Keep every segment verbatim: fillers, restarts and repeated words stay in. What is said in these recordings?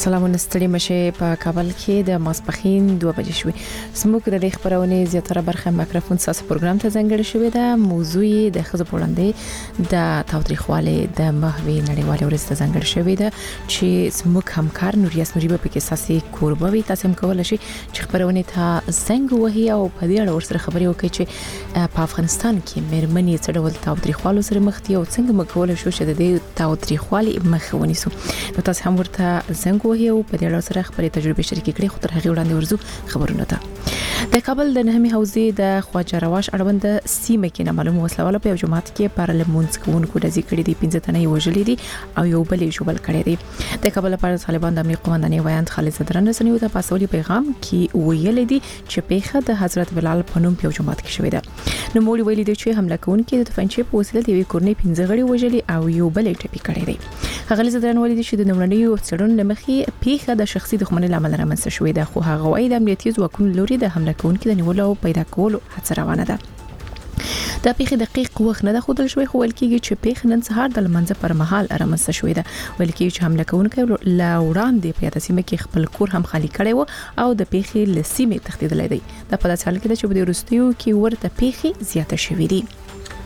سلامونه ستړي مشه په کابل کې د ماسپخین دوه بجې شوې سموک د خبرونه زیاتره برخه میکروفون ساس پروګرام ته ځانګړی شوې ده. موضوع د خزو پولاندې د تاوتریخواله د محوي نړیواله ورځ ته ځانګړی شوې ده چې سموک همکار نوریاس نوری په کې ساسي کوربوي تاسو هم کولای شئ چې خبرونه ته څنګه وهي او په دې اړه ورسره خبرې وکړي چې په افغانستان کې مېرمنې څه ډول تاوتریخوالو سره مخ دي او څنګه مکول شو چې د دې تاوتریخوالي مخ ونیسو. نو تاسو هم ورته څنګه وهي او په دې اړه سره خبرې تجربه شریکې کړې خو تر هغه وړاندې ورزو خبرونه ته د کابل د نهمي حوزې د خواجه رواش اړوند سیمه کې معلومه وسلواله په جماعت کې پارلمانس کوونکو د ذکر دي پنځه تنه وژلې دي او یو بل یې شوبل کړی دی. د کابل پر طالبان د امنیت قومندانۍ ویاند خالد زدران رسنیو ته پاسولي پیغام کې ویل دي چې پیښه د حضرت بلال په نوم په جماعت کې شوې ده. نو مولي ویلي دي چې حمله کوونکي د تفنچې په وسیله د کورنۍ پنځه غړي وژلي او یو بل یې ټپي کړی دی. خالد زدران ویلي دي چې د نمونې څېړنې لمخې پیښه د شخصي دښمنۍ لامل رامنځته شوې ده خو هغه وايي د امنیتي ځواکونو لوري د حمله کوونکي د نیولو او پیدا کولو هڅه روانه ده. دا پیښه دقیق وخت نه ده خودل شوی خو ولکېږي چې پیښه نن سهار د لمنځه پر مهال رامنځته شوې ده. ولکېږي چې حمله کوونکی لا وړاندې په یاد سیمه کې خپل کور هم خالی کړی و او د پیښې لسیمه تخدیدلې دی. دا په داسې حال کې ده چې په دې وروستیو کې ورته پیښې زیاته شوې دي.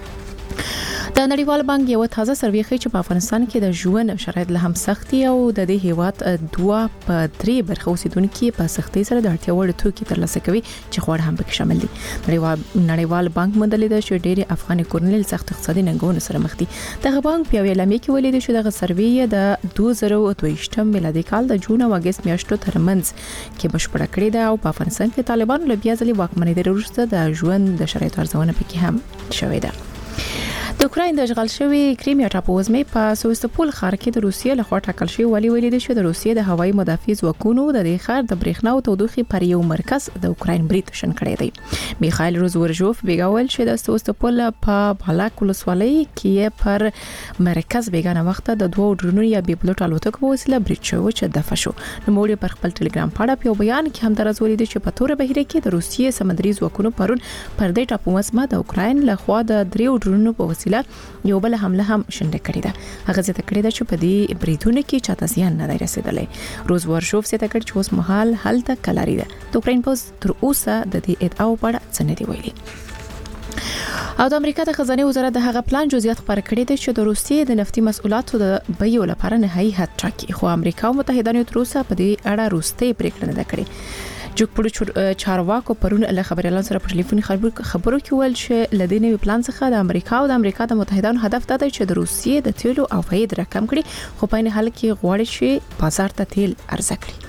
د نړیوال بانک یو تازه سروې ښیي چې په افغانستان کې د ژوند شرایط له هم سختي او د دې هیواد دوه په درې برخه اوسیدونکو په سختي سره د اړتیا وړ توکي ترلاسه کوي چې خور هم پکې شامل دي. نړیوال نړیوال بانک مندلې ده چې ډېری افغاني کورنۍ سخت اقتصادي ننګونو سره مخ دي. دغه بانک په اعلامیه کې ویلي چې دغه سروې د دوه زره او دوه ویشتم میلادي کال د جون او اگست میاشتو ترمنځ کې بشپړه کړې ده او په افغانستان کې طالبانو له بیا ځلې واکمنۍ وروسته د ژوند د شرایطو ارزونه پکې هم شوې ده. د اوکراین د اشغال شوی کریمیا ټاپووزمې په سوستوپول ښار کې د روسیې لخوا ټاکل شوی ولی ویلي دی چې د روسیې د هوایي مدافع ځواکونو د دې ښار د برېښنا او تودوخې پر یو مرکز د اوکراین برید شن کړی دی. میخایل روزورژوف بیګاول چې د سوستوپول په بالاک ولسوالۍ کې پر مرکز بیګانه وخت د دوه ډرونو یا بي پلوټ الوتکو په وسیله برید شو چې دفع شو. نو موږ پر خپل ټلګرام پاڼه په بیان کې هم درز ولید چې په تور بهیره کې د روسیې سمندري ځواکونو پرون پر دې ټاپووزمه د اوکراین لخوا د دریو ډرونو په وسیله یو بل حمله هم شنډه کړې ده. هغه ځکه کړې ده چې په دې بریدونو کې چاته زیان نه دی رسیدلی. روزورژوف څه تکړه چې اوس مهال هلته کلاري ده. د اوکراین پوز تر اوسه د دې ادعا په اړه څه نه دی ویلي. او د امریکا د خزانه وزارت د هغه پلان جزئیات خبر کړی دی چې د روسیې د نفتي مسؤلاتو د بیو لپاره نهایي حد ټاکي خو امریکا او متحده ایالاتو تر اوسه په دې اړه روسي پریکړه نه کړې. جوګپړو چارواکو پرون له خبريالان سره په ټلیفوني خبرو کې ویل چې لدې نوي پلان څخه د امریکا او د امریکا د متحدانو هدف دا دی چې د روسیې د تیلو او عواید راکم کړي خو په نه حال کې غواړي چې بازار ته تیل ارزه کړي.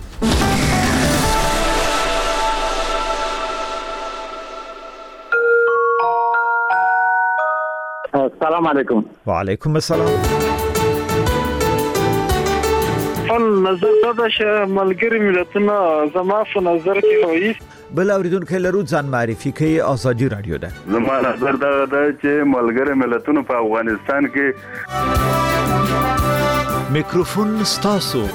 السلام علیکم. وعلیکم السلام. نظر دا چې ملګری ملتونه زما په نظر کې وایي بل اوریدونکو لرو ځان معرفي کوي ازادي رادیو ده. زما نظر دا ده چې ملګری ملتونه په افغانستان کې میکروفون ستاسو.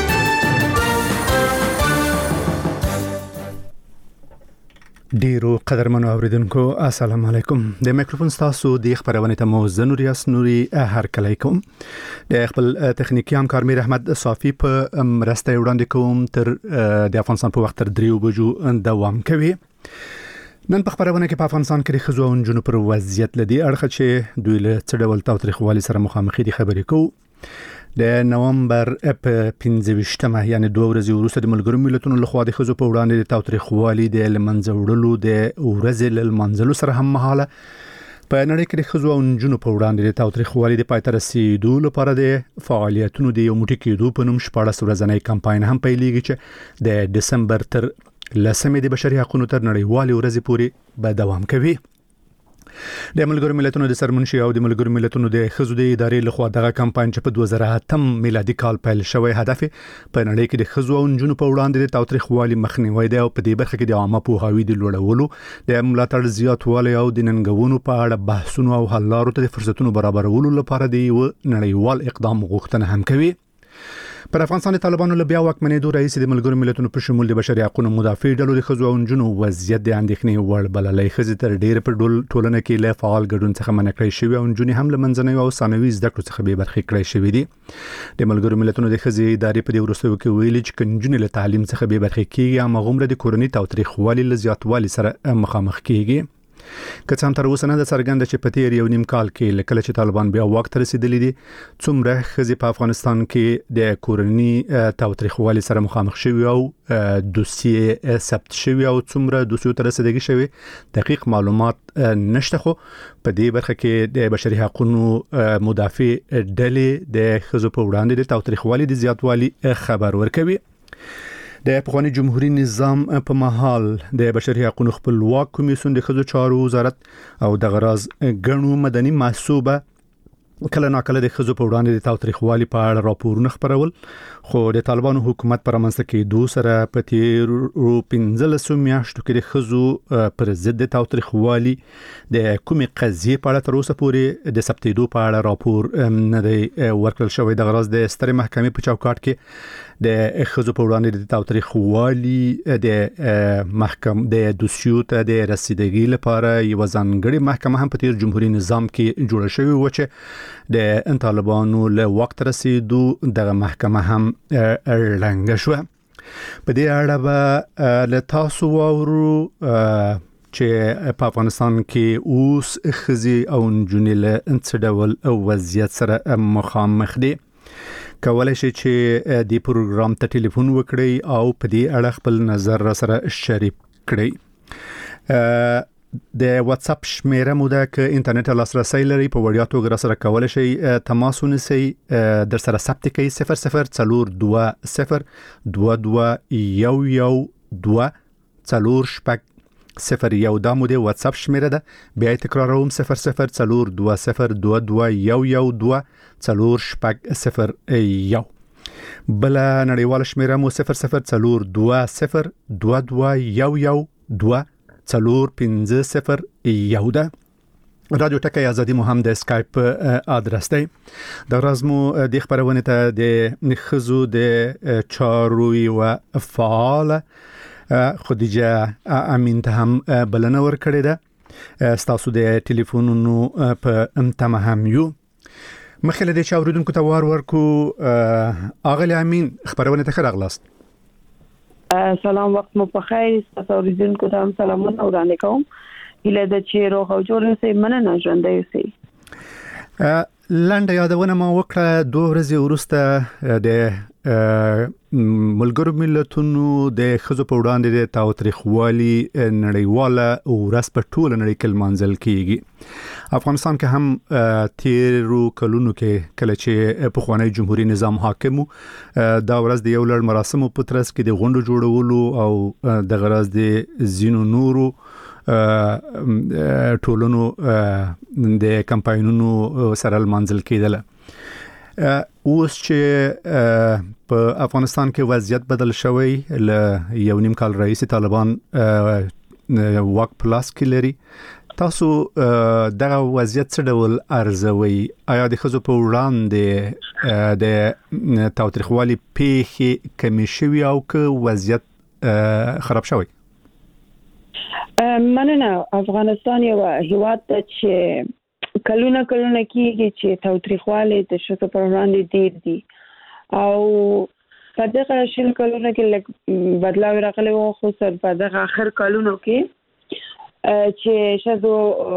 ډیرو قدرمنو اوریدونکو السلام علیکم. د میکروفون تاسو د خبرونه ته مو زنوریاس نوري هر کله کوم د خپل تخنیکی همکار میر احمد صافی په مرسته وړاندې کوم تر د افغانستان په وخت تر دریو بجو دوام کوي. نن په خبرونه کې په افغانستان کې خزو او جنوب پر وضعیت لدی اړخ چې دوی له څډول تاوتریخوالي سره مخامخ دي خبرې کوو. د نومبر په پنځه ویشتمه یعنی دوه ورځې وروسته د ملګرو ملتونو لخوا د خزو په وړاندې د تاوتریخوالي د لمنځه وړلو د ورځې لمنځلو سره هم مهاله په نړۍ کې د خزو او نجونو په وړاندې د تاوتریخوالي د پای ته رسیدو لپاره د فعالیتونو د یو موټی کېدو په نوم شپاړس ورځنی کمپاین هم پیلېږي چې د دسمبر تر لسمې د بشري حقوقو تر نړیوالې ورځې پورې به دوام کوي. د ملګرو ملتونو د سرمنشي او د ملګرو ملتونو د خزو د ادارې لخوا دغه کمپاین چې په دوه زره اتم میلادي کال پیل شوی هدف په نړۍ کې د خزو او نجونو په وړاندې د تاوتریخوالي مخنیوي دی او په دې برخه کې د عامه پوهاوی د لوړولو د ملاتړ زیاتوالی او د ننګونو په اړه بحثونو او حل لارو ته د فرصتونو برابرولو لپاره د یو نړیوال اقدام غوښتنه هم کوي. پر افغانستان د طالبانو له بیا واکمنېدو رئیس د ملګرو ملتونو په شمول د بشري حقوقو مدافع ډلو د ښځو او نجونو وضعیت د اندېښنې وړ بللی. ښځې تر ډېره په ټولنه کې له فعال ګډون څخه منع کړای شوي او نجونې هم له منځنیو او ثانوي زده کړو څخه بې برخې کړای شوي دي. د ملګرو ملتونو د ښځې ادارې په دې وروستیو کې ویلي چې که نجونې له تعلیم څخه بې برخې کېږي هماغومره د کورني تاوتریخوالي له زیاتوالي سره مخامخ کېږي. که څه هم تر اوسه نه ده څرګنده چې په تېر یو نیم کال کې له کله چې طالبان بیا واک ته رسېدلي دي څومره ښځې په افغانستان کې د کورني تاوتریخوالي سره مخامخ شوي او دوسیې ثبت شوي او څومره دوسیو ته رسیدګي شوي دقیق معلومات نشته. خو په دې برخه کې د بشري حقوقو مدافع ډلې د ښځو په وړاندې د تاوتریخوالي د زیاتوالي خبر ورکوي. د پخوانی جمهوریت نظام په محل د بشري حقوقو خپلواک کمیسیون د ښځو چارو وزارت او د غراز غنو مدني محسوبه کله ناکله د ښځو په وړاندې د تاوتریخوالي په اړه راپورونه خپرول. خو د طالبانو حکومت پر منځ کې دوه سره په تیرو پنځلسو میاشتو کې د ښځو پر ضد د تاوتریخوالي د کومې قضیې په اړه تر اوسه پورې د ثبتېدو په اړه راپور نه دی ورکړل شوی. د غراز د سترې محکمې په چوکاټ کې د ښځو په وړاندې د تاوتریخوالي د محکم د دوسیو ته د رسیدګۍ لپاره یو ځانګړې محکمه هم په تیر جمهوریت نظام کې جوړه شوې و چې د طالبانو له وخت رسیدو دغه محکمه هم ړنګه شوه. په دې اړه به له تاسو واورو چې په افغانستان کې اوس ښځې او نجونې له څه ډول وضعیت سره مخامخ دي. کولای شي چې د پروګرام ته ټلیفون وکړئ او په دې اړه خپل نظر را سره شریک کړئ. د واتس اپ شمیره مو ده که انټرنیټ لاسرسي لري په وړیا توګه را سره کولای شئ تماس ونیسئ. در سره ثبت کړئ صفر صفر څلور دوه صفر دوه دوه یو یو دوه څلور شپږ صفر یو دا مو د واتس اپ شمیره ده. بیا تکراروم صفر صفر څلور دوه صفر دوه دوه یو یو دوه څلور شپږ صفر یو. بل نړیوال شمیره مو صفر صفر څلور دوه صفر دوه دوه یو یو دوه څلور پنځه صفر یو ده. رادیو ټکی ازادي مو هم د اسکایپ ادرس دی. د رازمو د خبرونه ته د ښځو د چارو او فعال خدیجه امین ته هم بلنه ورکړې ده. ستاسو د ټلیفونونو په امتمه هم یو مخله د چاوریدونکو ته وار ورکو. اغلی امین خبرونه ته راغلاست. سلام وخت مو په خیر. تاسو اوریدونکو ته هم سلامونه وړاندې کوم. هیله ده چې روغ او جوړ اوسئ. مننه ژوندی اوسئ. لنډه یادونه ما وکړه دوه ورځې وروسته د ملګرو ملتونو د ښځو په وړاندې د تاوتریخوالي نړیواله ورځ په ټوله نړۍ کې لمانځل کیږي. افغانستان کې هم تیرو کلونو کې کله چې پخوانی جمهوریت نظام حاکم دا ورځ د یو لړ مراسمو په ترڅ کې د غونډو جوړولو او د غرض د زینو نورو ټولونو د کمپاینونو سره لمانځل کېدل. اوس چې په افغانستان کې وضعیت بدل شوی ل یو نیم کال رئیس طالبان واک پلاس کې لري، تاسو دغه وضعیت څه ډول ارزوي؟ آیا د ښځو په وړاندې د تاوتریخوالي پیښې کمې شوي او که وضعیت خراب شوی؟ مننه. افغانستان یو هیواد دی چې کلونه کلونه کېږي چې تاوتریخوالي د ښځو په وړاندې ډېر دي او په دغه شل کلونو کې لږ بدلاو راغلی و، خصوصا په دغه اخر کلونو کې چې ښځو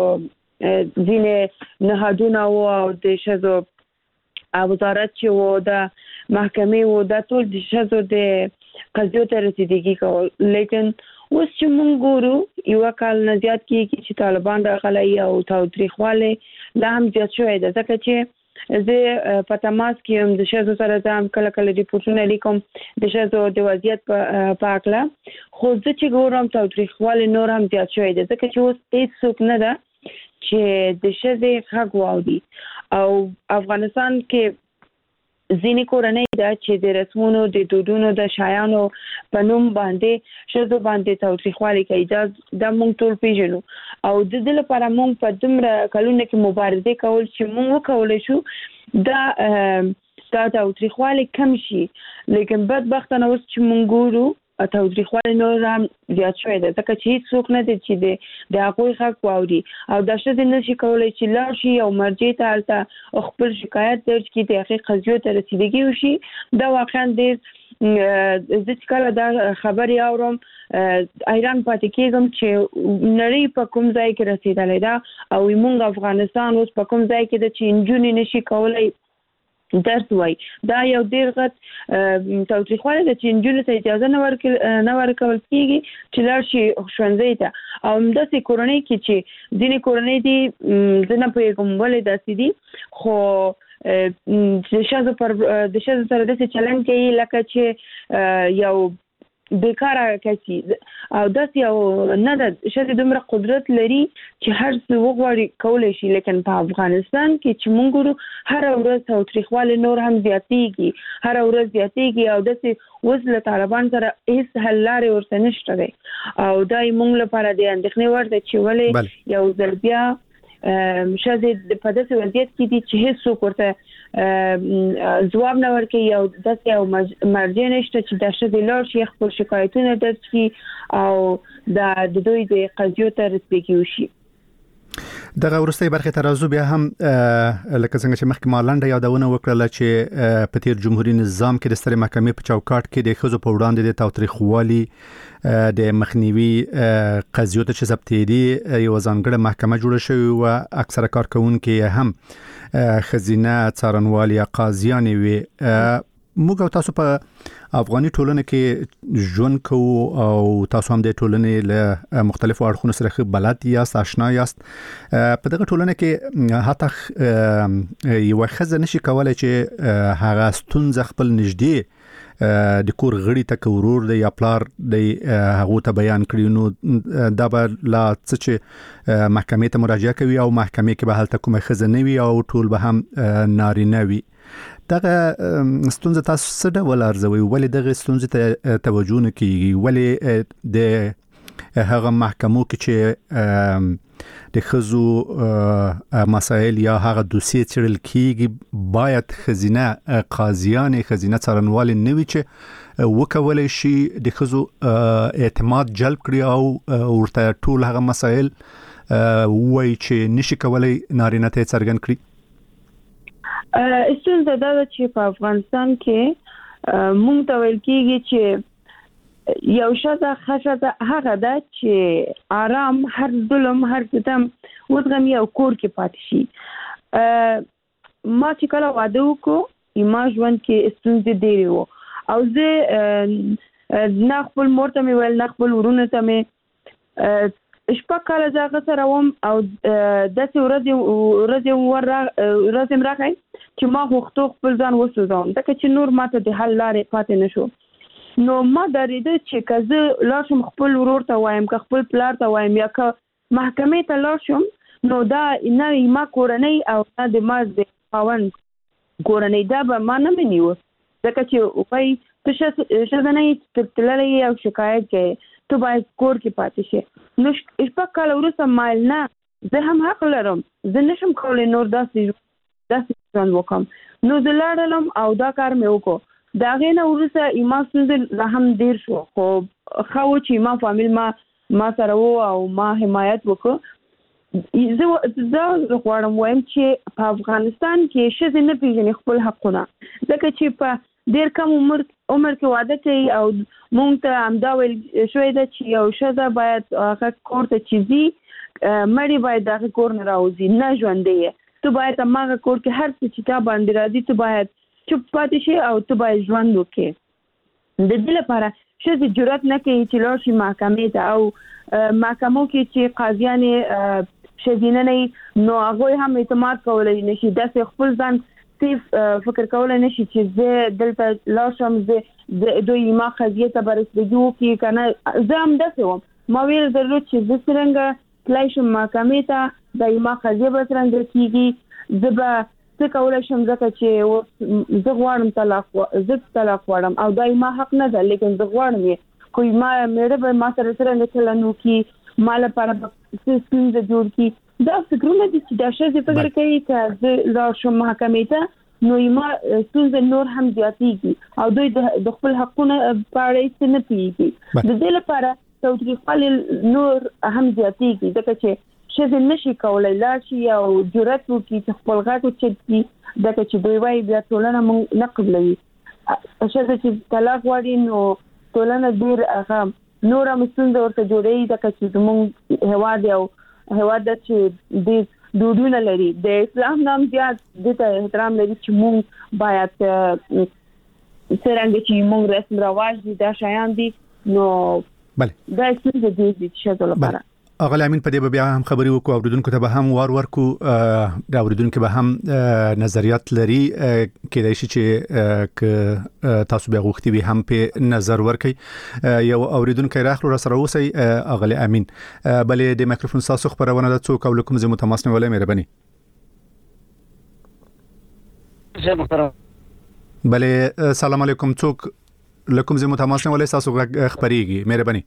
ځینې نهادونه و او د ښځو وزارت چې و د محکمې و دا ټول د ښځو د قضیو ته رسیدګي کول. لیکن اوس چې موږ ګورو یو کال نه زیات کېږي چې طالبان راغلی او تاوتریخوالی لا هم زیات شوی ده، ځکه چې زه په تماس کې یم د ښځو سره، زه هم کله کله ریپورټونه لیکم د ښځو د وضعیت په هکله، خو زه چې ګورم تاوتریخوالی نور هم زیات شوی ده، ځکه چې اوس هېڅوک نه ده چې د ښځې غږ واوري. او افغانستان کې ځینې کورنۍ ده چې د رسمونو د دودونو د شایانو په نوم باندې ښځو باندې تاوتریخوالی کوي. دا دا موږ ټول پیژنو او د دې لپاره موږ په دومره کلونو کې مبارزې کول چې موږ وکولی شو دا دا تاوتریخوالی کم شي. لیکن بدبختانه اوس چې مونږ ګورو تاوتریخوالی نور هم زیات شوی دی ځکه چې هیڅ څوک نه دی چې د هغوی غږ واوري او دا ښځې نه شي کولی چې لاړ شي او مرجع ته هلته خپل شکایت درج کړي د هغې قضیو ته رسیدګي وشي. دا واقعا ډېر زه چې کله دا خبرې اورم حیران پاتې کېږم چې نړۍ په کوم ځای کې رسېدلی ده او موږ افغانستان اوس په کوم ځای کې ده چې نجونې نشي کولی درس وای. دا یو ډیر غټ تاوتریخوالی ده چې نجونو ته اجازه نه ورکول کېږي چې لاړ شي ښوونځي ته. او همداسې کورنۍ کې چې ځینې کورنۍ دي زه نه پوهېږم ولې داسې دي خو د ښځو پر د ښځو سره داسې چلند کوي لکه چې یو بیکاره کسي او داسې یو نه ده. ښځې دومره قدرت لري چې هر څه وغواړي کولی شي. لیکن په افغانستان کې چې موږ ګورو هره ورځ تاوتریخوالی نور هم زیاتېږي هره ورځ زیاتېږي او داسې اوس له طالبان سره هېڅ حل لارې ورته نشته دی او دا یې موږ لپاره د اندېښنې وړ ده چې ولې یو ځل بیا ښځې په داسې وضعیت کې دي چې هېڅ څوک ورته ځواب نه ورکوي او داسې یو مرجع نشته چې دا ښځې لاړ شي خپل شکایتونه درج کړي او د دوی د قضیو ته رسیدګي وشي. دغه وروستۍ برخې ته راځو. بیا هم لکه څنګه چې مخکې ما لنډه یادونه وکړله چې په تیر جمهوریت نظام کې د سترې محکمې په چوکاټ کې د ښځو په وړاندې د تاوتریخوالي د مخنیوي قضیو ته چې ضبطېدي یوه ځانګړې محکمه جوړه شوې وه. اکثره کارکوونکي هم ښځینه څارنوال یا قاضیانې وې. موږ او تاسو په افغاني ټولنه کې ژوند کوو او تاسو هم د ټولنې له مختلفو اړخونو سره ښه بلد یاست آشنا یاست. په دغه ټولنه کې حتی یوه ښځه نشي کولی چې هغه ستونزه خپل نږدې د کور غړي ته که ورور دی یا پلار دی هغو ته بیان کړي نو دا به لا څه چې محکمې ته مراجعه کوي او محکمې کې به هلته کومه ښځه نه وي او ټول به هم نارینه وي. دغه ستونزه تاسو څه ډول ارزوئ؟ ولې دغه ستونزې ته توجه نه کیږي؟ ولې د هغه محکمو کې چې د ښځو مسایل یا هغه دوسیې څیړل کیږي باید ښځینه قاضیانې ښځینه څارنوالې نه وي چې وکولی شي د ښځو اعتماد جلب کړي او ورته ټول هغه مسایل ووایي چې نشي کولی نارینه ته یې څرګند کړي؟ ستونزه دا ده چې په افغانستان کې مونږ ته ویل کېږي چې یو ښځه ښه ښځه هغه ده چې آرام هر ظلم هر ستم وزغمي او کور کې پاتې شي. ما چې کله واده وکړو ما ژوند کې ستونزې ډېرې وو او زه نه خپل مور ته مې ویل نه خپل ورونو ته مې شپږ کاله زه هغه سره وم او داسې ورځې ورځې م راغی چې ما غوښتو خپل ځان وسوځوم ځکه چې نور ما ته د حل لارې پاتې نه شو. نو ما درېده چې که زه لاړ شم خپل ورور ته وایم که خپل پلار ته وایم یا که محکمې ته لاړ شم نو دا نه ما کورنۍ او نه د ما د خاوند کورنۍ دا به ما نه مني اوس ځکه چې وایي ته ښځه نه یې تللی او شکایت کوې ته باید کور کې پاتې شي. نو شپږ کاله وروسته مایل نه زه هم حق لرم زه نشم کولی نور داسې داسې ژوند وکړم. نو زه لاړلم او دا کار مې وکړو. د هغې نه وروسته ایما ستونزې لا هم ډېر شو خو ښه و چې ایما فامیل ما ما سره و او ما حمایت وکړو. زه دا غواړم وایم چې په افغانستان کې ښځې نه پېژني خپل حقونه ځکه چې په ډېر کم عمر عمر کې واده کوي او مونږ ته همدا ویل شوی ده چې یو ښځه باید هغه کور ته چې ځي مړی باید د هغې کور نه راوځي نه ژوندی یې. ته باید هماغه کور کې هر څه چې تا باندې راځي ته باید چوپ پاتې شي او ته باید ژوند وکړې. د دې لپاره ښځې جرأت نه کوي چې لاړ شي محکمې ته او محکمو کې چې قاضیانې ښځینه نه وي نو هغوی هم اعتماد کولی نه شي داسې خپل ځان سیف فکر کولی نه شي چې زه دلته لاړ شم زه دوی ما قضیې ته به رسیدګي وکړي که نه. زه همداسې وم ما ویل درلود چې زه څرنګه تللی شم محکمې ته د ما قضیه به څرنګه کېږي زه به څه کولی شم ځکه چې اوس زه غواړم طلاق زه طلاق غواړم او دا ما حق نه ده لیکن زه غواړم یې خو ما مېړه به ما سره څرنګه چلند وکړي ما لپاره به څه ستونزه جوړ کړي. دا فکرونه دي چې دا ښځې فکر کوي که زه لاړ شم محکمې ته نو ما څنګه نور هم زیاتېږي او دوی د خپل حقونه په اړه هیڅ نه پیږي. د دې لپاره تاوتریخوالی نور هم زیاتېږي ځکه چې شذ نشي کولای لا شي او جرأت وکړي چې خپل غاټ وچتي ځکه چې دوی وايي بیا ټولنه مونږ نه قبلوي. شذ چې طلاق وړي نو ټولنه ډیر هغه نور هم څنګه ورته جوړي ځکه چې موږ هوا دی او هوا د چې د دودونه لري د اسلام نام زیات د احترام لري چې موږ باید څنګه چې موږ رسم رواج دي دا شایان دي نو بله دا څنګه دي چې شته لپاره اغلی امین په دې بیا هم خبري وکړو اوریدونکو ته به هم وار ورکو دا اوریدونکو به هم نظریات لري کېدای شي چې ک تاسو به غوښتي وي هم په نظر ورکړي. یو اوریدونکو راخلو را سره اوسئ اغلی امین بلې د میکروفون تاسو خبرونه د څوک او کوم زمو تماس نیولای مهرباني. بلې سلام علیکم څوک لکم زمو تماس نیولای تاسو خبريږي مهرباني.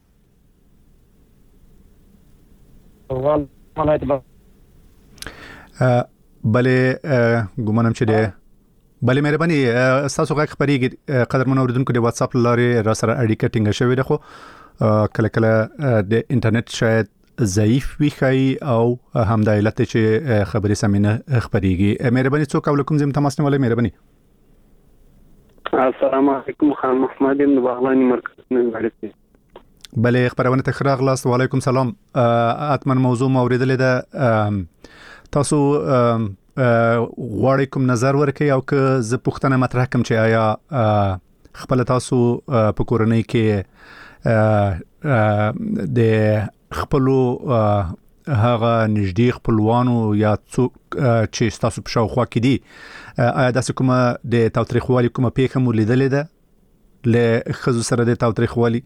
بله ګومانم چې ده بله مهرباني تاسو غږ خبريږي قدرمن اوریدونکو د واتس اپ لارې را سره اړیکه ټینګه شوې ده خو کله کله د انټرنیټ شاید ضعیف وي خای او هم د علت چې خبري سمینه خبريږي. مهرباني څوک او کوم زم تماس نیولای مهرباني. السلام علیکم خان محمد بن بغلانی مرکز نه غړي. بله خبرونه ته خراغلاست. وعلیکم سلام. اتمن موضوع موریدلې ده تاسو غواړئ کوم نظر ورکړئ او که زه پوښتنه مطرح کوم چې آیا خپل تاسو په کورنۍ کې د خپلو هغه نږدې خپلوانو یا څوک چې تاسو په شاوخوا کې دي آیا داسې کومه د تاوتریخوالي کومه پیښه مو لیدلې ده له ښځو سره د تاوتریخوالي؟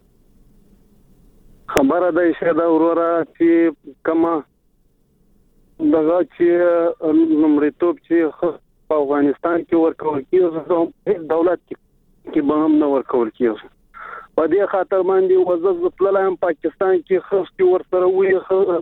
خبره ده چې دا وروره چې کما دغه چې نمرتوب چې په افغانستان کې ورکول کیږي دولت کې به هم نه ورکول کیږي. په دې خاطر باندې وزز پلان پاکستان کې خاص کې ورسره وي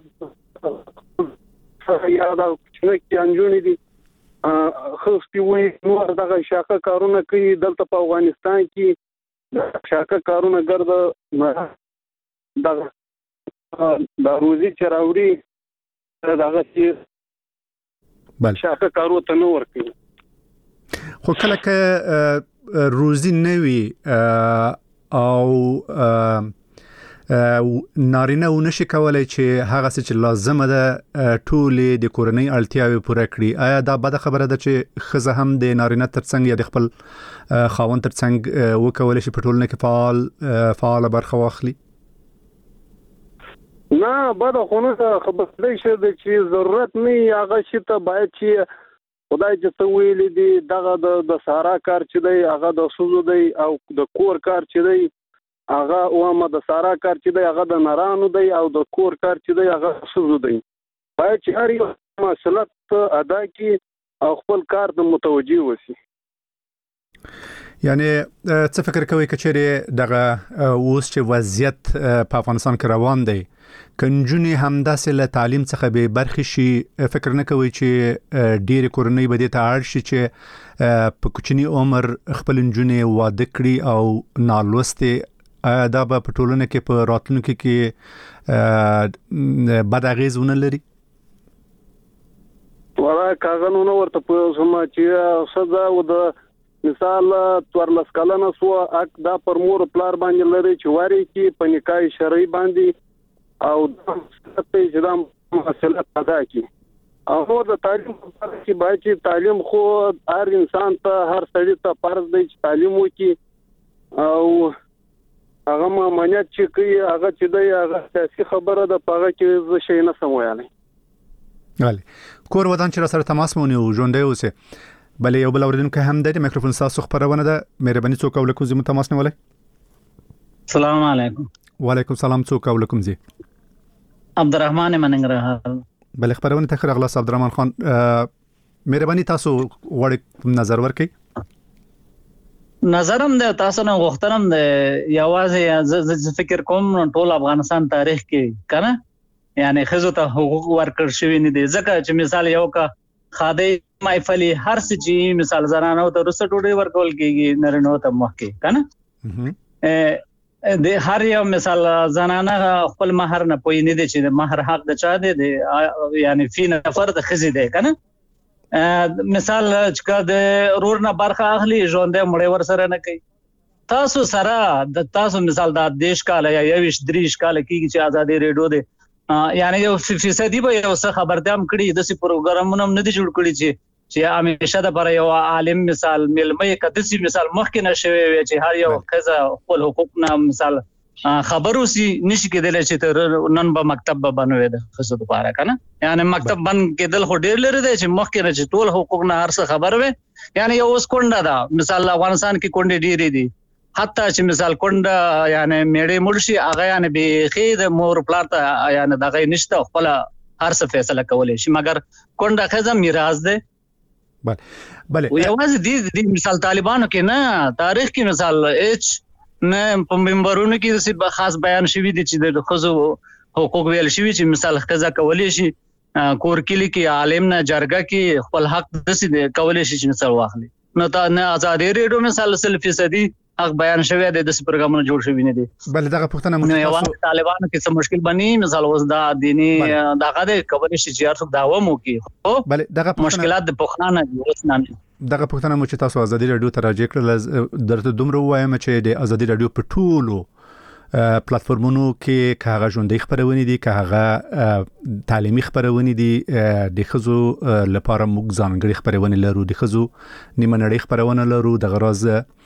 یا دا چې انجونې دي خاص کې وي نو دغه شاکه کارونه کوي دلته په افغانستان کې شاکه کارونه ګرځي دا دا روزي چې راوړي داغه چې بل شاکه کارو ته نو ورکي خو کله که روزي نه وي او نارینه و نشي کولای چې هغه څه چې لازم ده ټولې د کورنۍ اړتیاوې پوره کړي. آیا دا بده خبره ده چې ښځه هم د نارینه ترڅنګ یا د خپل خاوند ترڅنګ وکولای شي په ټولنه کې فعال فعال برخه واخلي؟ نه بده خونه خبرې شه د چې ضرورت نه هغه شي ته باید چې خدای چې ته ویلې دي دغه د سهارا کار چې دی هغه د سوزو دی او د کور کار چې دی هغه وامه د سهارا کار چې دی هغه د نارانو دی او د کور کار چې دی هغه سوزو دی. باید چې هر یو مسؤلیت ادا کړي او خپل کار ته متوجي وسی. یعنی څه فکر کوي کچېره دغه اوس چې وضعیت په افغانستان کې روان دی کنجونی همداسې له تعلیم څخه به برخې شي فکر نه کوي چې ډېر کورنۍ به دې ته اړ شي چې په کوچني عمر خپل نجونې واده کړي او نالوستې دا به په ټولنه کې په راتلونکي کې بد اغېزونه لري؟ ولا کاغنونه ورته په سم چې سزا و د مثال تورلس کلنه سو اک دا پر مور پلار باندې لري چې واري کې په نکاح شرعي باندې او د اسلام مسله ادا کی او د تعلیم په کې باید چې تعلیم خو هر انسان ته هر سړی ته فرض دی چې تعلیم وکړي او هغه مامانیت چې کوي هغه چې دی هغه سیاسي خبره ده په هغه کې څه شي نه سم وایي. غالي کور ودان چې سره تماس مونږ ژوندې اوسه بلې یو بل اوریدونکو هم د میکروفون تاسو خبرونه ده مهرباني څوک او لکم زمو تماس نه ولای. السلام علیکم. وعلیکم السلام څوک او لکم زی عبدالرحمن مننګرهار. بل خبرونه ته خیر اغلاس عبدالرحمن خان مهرباني تاسو وړ نظر ورکړئ. نظرم ده تاسو نه غوښتنم ده یوازې ز فکر کوم ټول افغانستان تاریخ کې کنه یعنی خزو ته حقوق ورکړ شوی نه دي ځکه چې مثال یو کا خادي محفلي هر څه چې مثال زنانو ته رسټ ډوډۍ ورکول کیږي نارینه ته مخکې کنه د هر یو مثال زنانه خپل مہر نه پوي نه دي چې مہر حق د چا دی یعنی فی نفر د خزي دی کنه مثال چې د رور نه برخه اخلي ژوند مړ ور سره نه کوي تاسو سره د تاسو مثال د دیش کال یا یوش دریش کال کیږي چې ازادي ریډیو دی یعنی یو فیصدي به یو څه خبردام کړي د سي پروګرامونو نه دي جوړ کړي چې چې همیشه د پر یو عالم مثال ملمه قدسي مثال مخکې نشوي چې هر یو خزه خپل حقوق نه مثال خبرو سي نشي کېدل چې نن به مکتب به بنوي د خزه لپاره کنه یعنی مکتب بن کېدل خو ډیر لري چې مخکې نه چې ټول حقوق نه هر څه خبر وي یعنی یو اوس کونډه ده مثال افغانستان کې کونډې ډېرې دي حتی چې مثال کونډه یعنی میړې مرشي هغه یعنی به خید مور پلار ته یعنی دغه نشته خپل هر څه فیصله کولای شي مګر کونډه خزه میراث ده بله بله یو ځل دي مثال طالبانو کې نه تاریخ کې مثال اچ نه په منبرونو کې د خاص بیان شوی دي چې د خزو حقوق ویل شوی چې مثال خزه کولای شي کور کلی کې عالم نه جرګه کې خپل حق د سي کولای شي چې مثال واخلي نو تا نه ازادي ریډیو مثال سل فیصدي حق بیان شوی دی د پروګرامونو جوړ شوی نه دي بل دغه پښتنه مو تاسو طالبانو کې څه مشکل بني مثال اوس دا دینی دغه د کولای شي چې هر څوک داوا مو کوي بل دغه مشکلات د پښتنه اوس نه دغه پښتنه مو چې تاسو ازادي رادیو ته راځي کړل درته دومره وایم چې د ازادي رادیو په ټولو پلیټفارمونو کې کاغه ژوندۍ خبرونه دي کاغه تعلیمي خبرونه دي د خزو لپاره موږ ځانګړي خبرونه لرو د خزو نیمه نړۍ خبرونه لرو د غراز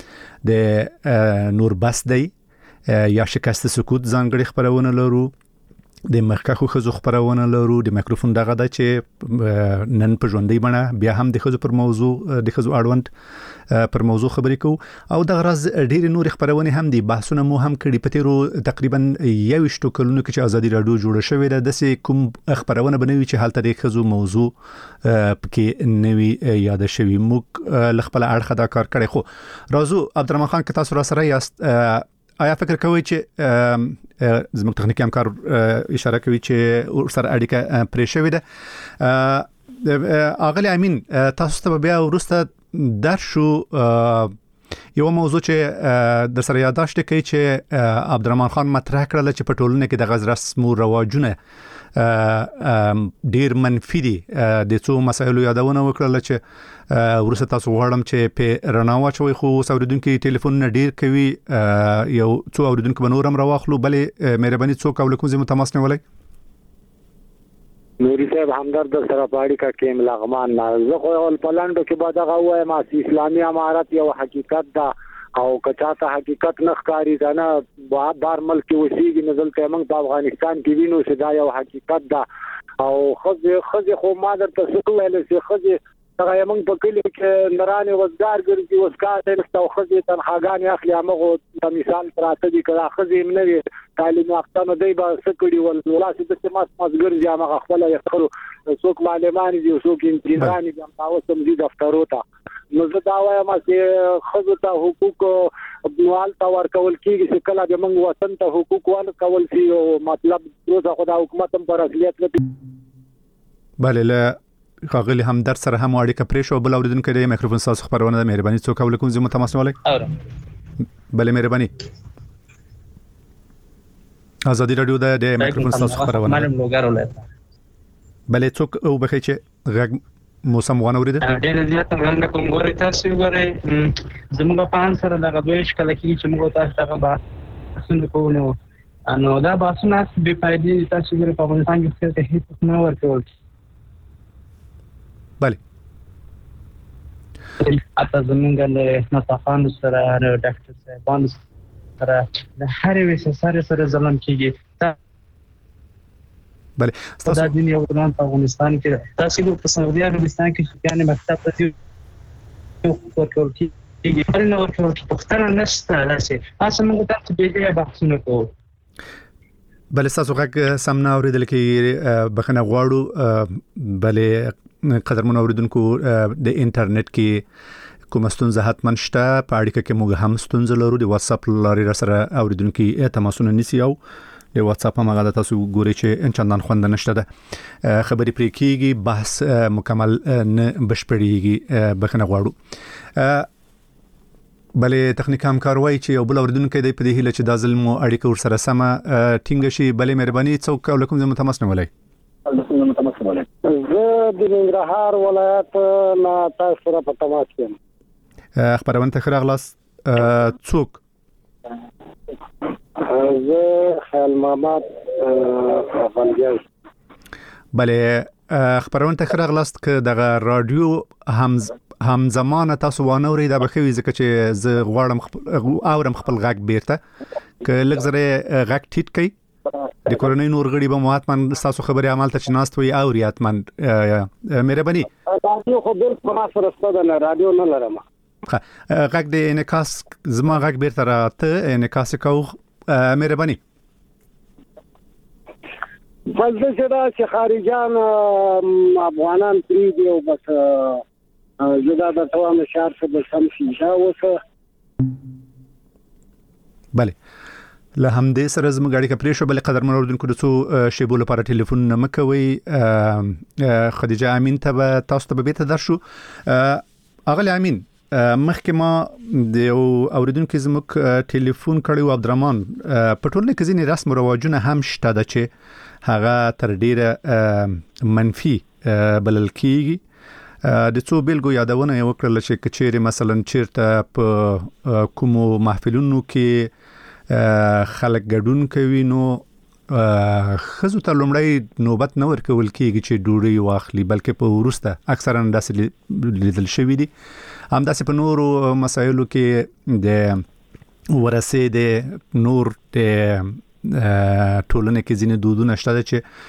د نور بس دی یا شکست سکوت ځانګړي خبرونه لرو د مخکخو خزو خبرونه لرو د میکروفون دغه د چې نن په ژوندۍ بڼه بیا هم د خزو پر موضوع د خزو اړوند پر موضوع خبرې کوو او د غراز ډېر نور خبرونه هم دي بحثونه مو هم کړي په تیرو تقریبا یوشتو کلونو کې چې ازادي رادیو جوړه شوې ده د سې کوم خبرونه بنوي چې حالت د خزو موضوع پکې نوي یاد شوی موږ لخپل اړخ دا کار کړی خو رازو عبدالرحمن خان که تاسو را سره یاست آیا فکر کوئ چې زموږ تخنیکی همکار اشاره کوي چې سره اړیکه پرې شوې ده اغلی امین تاسو ته بیا ورسته درشو یو موضوع چې د سره یاداشت کوي چې عبدالرحمن خان مطرح کړل چې په ټولنه کې د غږ رسم او رواجونه ډیر منفي دي د څو مسایلو یادونه وکړل چې ورسته تاسو غواړم چې په رڼا واچوي خو اوریدونکو ټلیفون نه ډیر کوي یو څو اوریدونکو بنورم راوخلو بلې مهرباني څوک او کوم زمو تماس نیولای نوري صاحب همدرد سره پاړی کا کېم لغمان زه خو ول پلاندو کې بعد هغه وای ما اسلامي امارت یو حقیقت دا او کچا ته حقیقت نخکاری کنه بار ملک وسیږي نزل ته موږ په افغانستان کې وینو چې دا یو حقیقت دا او خزه خزه خو ما درته څه ویل چې خزه هغه موږ په کلی کې نرانه وزګار ګرځي وسکار نشته او خزه تنخواګان اخلي هغه د مثال پراته دي کړه خزه منوي تعلیم یافتانه دی به سکړي ول ولاسه د سماس مازګر ځي هغه خپل یخرو څوک معلمان دي څوک انجینران دي تاسو سم دي دفترو ته نو زه دا وایم چې خزو ته حقوق نوال تا ورکول کیږي چې کله د موږ وطن ته حقوق ورکول شي او مطلب روزه خدای حکومت هم پر اصلیت لري بله له خاغلی هم در سره هم اړیکه پرې شو بل اوریدونکو د میکروفون تاسو خبرونه د مهرباني څوک ولیکم زموږ تماس ولای بله مهرباني ازادي رادیو د میکروفون تاسو خبرونه معلوم لوګار ولایت بله څوک او بخی چې غږ موسم غوڼه ورید ډېر زیات څنګه کوم ګوري تاسو ګوري زموږ په ان سره دغه دویش کله کې چې موږ تاسو ته به څنګه کوو نو دا باسونه به پایدې تاسو ګوري په افغانستان کې څه هیڅ نه ورکول بله اته زمونږ له نصافان سره ډاکټر صاحبان سره د هر وسه سره سره ظلم کیږي بله تاسو د دنیا په افغانستان کې تاسو په سعودي عربستان کې بیان مکتب ته یو ورکول کیږي پر نو ورکول پښتنه نشته راځي تاسو موږ ته به دې بحثونه کوو بله تاسو غږ سمنا اوریدل کې بخنه غواړو بله قدرمن اوریدونکو د انټرنیټ کې کوم ستونزه حتمن شته په اړیکه کې موږ هم ستونزه لرو د واتس اپ لارې سره اوریدونکو تماسونه نسی او د واتس اپ مغه تاسو ګوري چې چندان خوند نشته ده خبرې پرې کیږي بحث مکمل نه بشپړیږي بخنه غواړو بلې تخنیک همکاروي چې یو بل اوردونکو د په دې هله چې د ظلم اړیکه ور سره سم ټینګ شي بلې مهرباني څوک لکم زموږ تماس نه ولای زه د ننګرهار ولایت نه تاسو سره په تماس یم خبرونه ته راغلاست څوک زه خیال محمد افغانجان بلې خبرونه ته راغلاست ک دغه رادیو هم همزمانه تاسو وانوري د بخوي ځکه چې زه غواړم اورم خپل غږ بیرته ک لږ غږ ټیټ کړئ د کورونی نور غړي به مهاتمن تاسو خبري عمل ته چناست وي او ریاتمن مهرباني رادیو خو بل په سره ستاسو نه رادیو نه لرم غږ د انعکاس زما غږ بیرته راته انعکاس کو مهرباني فلسفه چې دا چې خارجان افغانان پری دی او بس زدا د توام شهر څخه د سم شي اوسه bale له همدې سره زموږ اړیکه پرې شو بل قدر منوردونکو د څو شیبو لپاره ټلیفون نه مکوي خدیجه امین ته تاسو ته به ته درشو اغلی امین مخکې ما د اوریدونکو زموږ ټلیفون کړیو عبدالرحمن په ټولنه کې ځینې رسم او رواجونه هم شته د چې هغه تر ډیره منفي بلل کیږي د څو بیلګو یادونه یو کړل چې کچېره مثلا چیرته په کومو محفلونو کې خلک ګډون کوي نو خزو ته لومړی نوبت نه ورکول کیږي چې ډوډۍ واخلي بلکې په ورسته اکثرا داسې لیدل شوی دي هم داسې په نورو مسایلو کې د ورسې د نور د ټولنې کې ځینې دودونه شته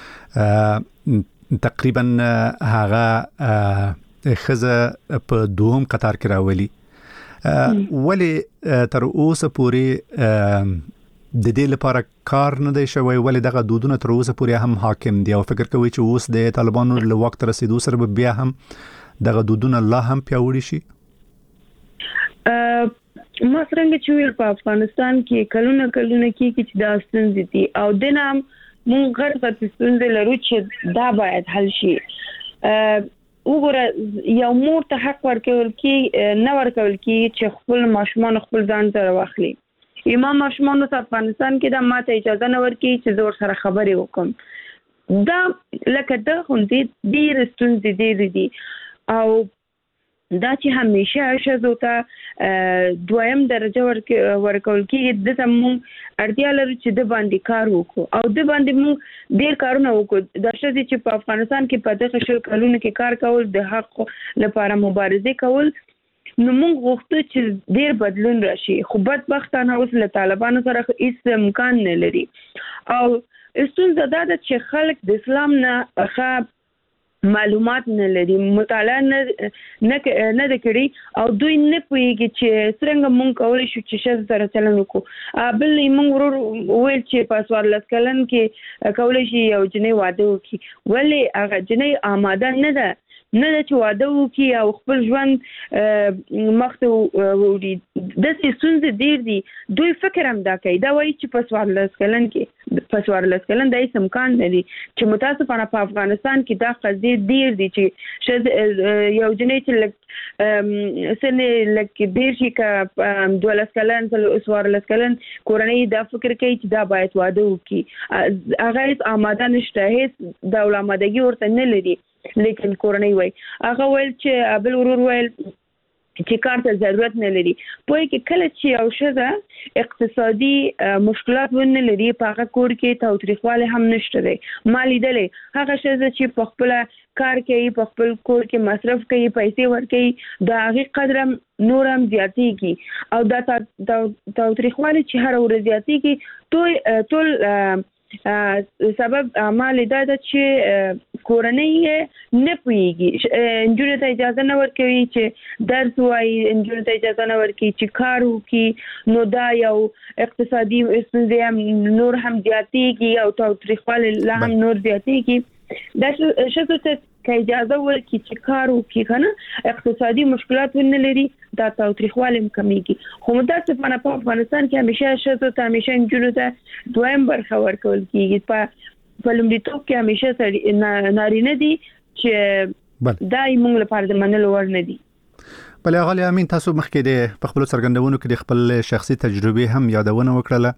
چې تقریبا هغه خزه په دوم قطار کې راولي ولی تر اوسه پورې د دې لپاره کار نه دی شوی ولی دغه دودونه تر اوسه پورې هم حاکم دي او فکر کوي چې اوس د طالبانو له وخت رسیدو سره بیا هم دغه دودونه لا هم پیاوړي شي ما څنګه چې ویل په افغانستان کې کلونه کلونه کې چې دا ستونزې دي او د نام مونږ غرفت ستونزې لرو چې دا باید حل شي وګوره یو مور ته حق ورکول کې نه ورکول کې چې خپل ماشومان خپل ځان ته واخلي امام ماشومان په افغانستان کې دا ماته اجازه نه ورکړي چې زور سره خبرې وکم دا لکه دا خوندې ډیر ستونزې دي دي او دا چې همیشه شزو ته دویم درجه ورکول کېږي د تمون اړتیا لري چې د باندې کار وکړو او د باندې موږ ډیر کارونه وکړو د شزې چې په افغانستان کې په دغه شل کلونو کې کار کول د حق لپاره مبارزه کول نو موږ غوښتو چې ډیر بدلون راشي خو بدبختانه اوس له طالبانو سره هیڅ امکان نه لري او ستونزه دا ده چې خلک د اسلام نه ښه معلومات نه لري مطالعه نه نه نه کړي او دوی نه پوهیږي چې څنګه مونږ کولای شو چې شذ سره چلن وکړو بل مونږ ورور ویل چې په څوارلس کلن کې کولای شي یو جنې واده وکړي ولی هغه جنې آماده نه ده نه چې واده وکړي او خپل ژوند مخته وړي د ستونزې ډیر دي دوی فکر هم دا کوي دا وایي چې په څوارلس کلن کې په څوارلس کلن د هیڅ امکان نه دي چې متاسفانه په افغانستان کې دا قضیې ډیر دي چې یو جنې چې لک سنې لک ډیر شي که دولس کلن څوارلس کلن کورنۍ دا فکر کوي چې دا باید واده وکړي هغه هیڅ آماده نشته هیڅ ډول آمادګي ورته نه لري لیکن کورنۍ وای هغه ویل چې بل ورور ویل چې کار ته ضرورت نه لري پوهې کې کله چې یو شذ اقتصادي مشکلات ونه لري په هغه کور کې تاوتریخواله هم نشته دی مالی دلې هغه شذ چې په خپل کار کوي په خپل کور کې مصرف کوي پیسې ورکوي دا هغه قدر نور هم زیاتېږي او دا تاوتریخواله چې هر ورځ زیاتېږي ټول ټول سبب عمل دا ده چې کورنۍ نه پوهیږي انجونو ته اجازه نه ورکوي چې درس وایي انجونو ته اجازه نه ورکوي چې کار وکړي نو دا یو اقتصادي ستونزې هم نور هم زیاتېږي او تاوتریخواله لا هم نور زیاتېږي دا ښځو ته که اجازه ورکړي چې کار وکړي کنه اقتصادي مشکلات ونه لري دا تاوتریخواله کمیږي. خو متاسفانه په افغانستان کې همیشه شته ته همیشه انجونو ته دویم برخه ورکول کیږي. په په لومړیتوب کې همیشه نارینه دي چې دای موږ لپاره د منلو ور نه دي. بل غالي امين تاسو مخکې د په خپل سرګندونو کې د خپل شخصي تجربه هم یادونه وکړه.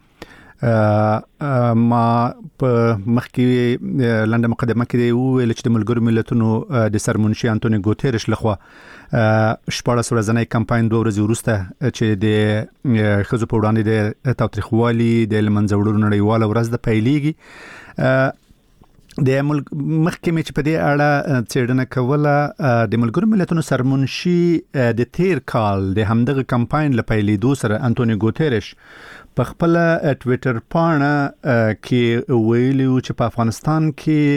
ما په مخکې لنډه مقدمه کې ویل چې د ملګرو ملتونو د سرمنشي انټونیو ګوتيرش لخوا شپږ ورځنی کمپاین دوه ورځې وروسته چې د خزو په وړاندې د تاوتریخوالي د لمنځوړو نړیواله ورځ د پیلېږي. د ملک محکمې چې په دې اړه څېړنه کوله د ملګرو ملتونو سرمنشي د تیر کال د همدغه کمپاین لپاره لیدو سره انټونیو ګوتيرش په خپل ټوئیټر پاڼه کې ویلي چې په افغانستان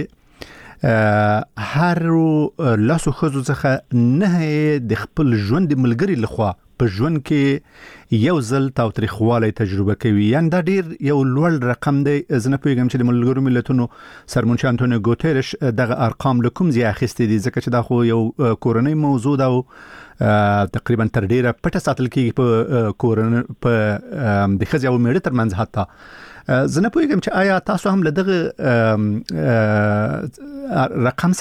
کې هر لاسو خزو څخه نه د خپل ژوند ملګری لخوا په ژوند کې یو ځل تاوتریخواله تجربه کوي. یعنی دا ډیر یو لوړ رقم دی. زه نه پوهیږم چې د ملګرو ملتونو سرمنشي انټونیو ګوتيرش دغه ارقام له کوم ځای اخیستي دي، ځکه چې دا خو یو کورنۍ موضوع ده او تقریبا تر ډیره پټه ساتل کیږي په کورن په د خځې او میړه ترمنځ. حتی زه نه پوهیږم چې آیا تاسو هم له دغه رقم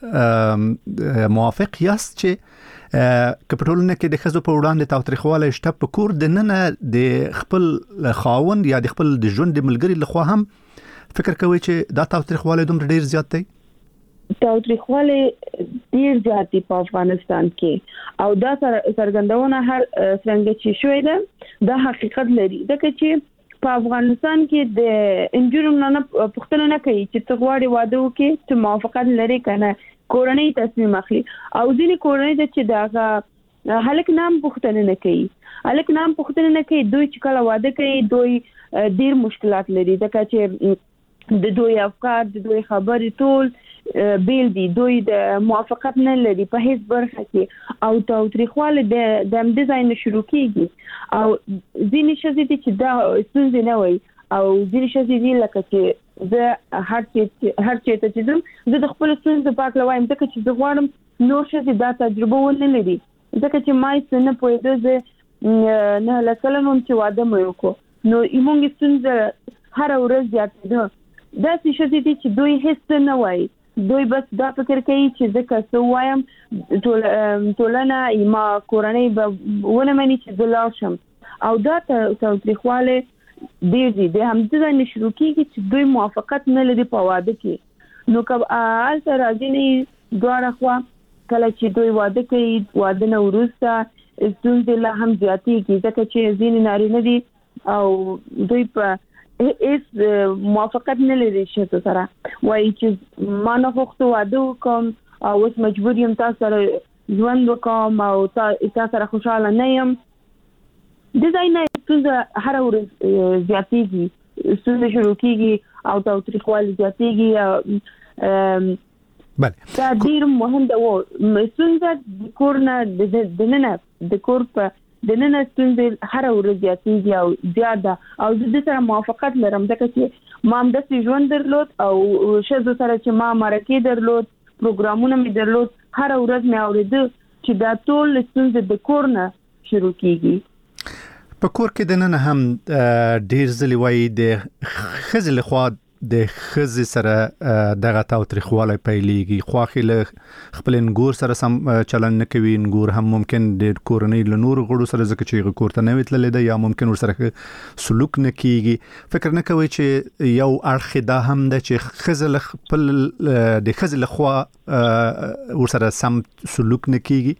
سره موافق یاست چې کپټولونه کې د خزو په وړاندې تاوتریخواله شته په کور د نن د خپل خاوند یا د خپل د ژوند د ملګری لخوا هم فکر کوي چې دا تاوتریخواله دومره ډیر زیات دی؟ تاوتریخواله ډیر زیات دی په افغانستان کې او دا څرګندونه هر څنګه چې شوې ده دا حقیقت لري. ځکه چې په افغانستان کې د انجورم نه پښتنه نه کوي چې تغواړي واده وکړي چې موافقت لري کنه کورنۍ تصمیم اخلي او ځینې کورنۍ د چې دا هلک نام پښتنه نه کوي هلک نام پښتنه نه کوي دوی چې کله واده کوي دوی ډیر مشکلات لري ځکه چې د دوی افکار د دوی خبرې ټول بیل دي دوی د موافقت نه لري په هیڅ برخه کې او تاوتریخواله د د ډیزاین شروع کیږي او ځینې شې دي چې دا ستونزې نه وي او ځینې شې دي لکه چې زه هر چې هر چې ته چې زه د خپل ستونزې پاک لوایم ځکه چې زه غواړم نور شې دا تجربه ونه لري ځکه چې ما یې نه پوهېده زه نه لکه نوم چې واده مې وکړو نو ایمونږ ستونزه هر ورځ زیاتېده دا څه دي چې دوی هیڅ نه وایي دوی بس دا فکر کوي چې زه که څه وایم ټولنه ما کورنۍ به ونه مني چې زه لاړ شم او دا تاوتریخواله ډیر دي د همدغه نه شروع کیږي چې دوی موافقت نه لري په واده کې نو کله آلته راځي نه دوه خوا کله چې دوی واده کوي واده نه ورسته ستونزې لا هم زیاتېږي ځکه چې ځینې نارینه دي او دوی په هیڅ موافقت نه لري چې سره وایي چې ما نه غوښتو واده وکم او اوس مجبور یم تاسو سره ژوند وکم او تاسو سره خوشاله نه یم د ځای نه ستونزه هر ورځ زیاتېږي ستونزه شروع کیږي او تاوتریخواله زیاتېږي. بله دا ډیر مهم ده و ستونزه د کور نه د ننه د کور په د ننه ستونزه هر ورځ زیاتېږي او زیاده او د سره موافقت لرم ځکه چې ما هم د ژوند درلود او شذ سره چې ما مرکه درلود پروګرامونه مې درلود هر ورځ مې اورېده چې دا ټول ستونزه د کور نه شروع کیږي. په کور کې د نن هم ډیر ځلې وایي د خزې لخوا د خزې سره دغه تاوتریخواله پیلېږي خواخې له خپل انګور سره سم چلن نه کوي انګور هم ممکن د کورنۍ له نور غړو سره ځکه چې کور ته نه وتللی ده یا ممکن ورسره سلوک نه کیږي فکر نه کوي چې یو اړخ دا هم ده چې خزې له خپل د خزې لخوا ورسره سم سلوک نه کیږي.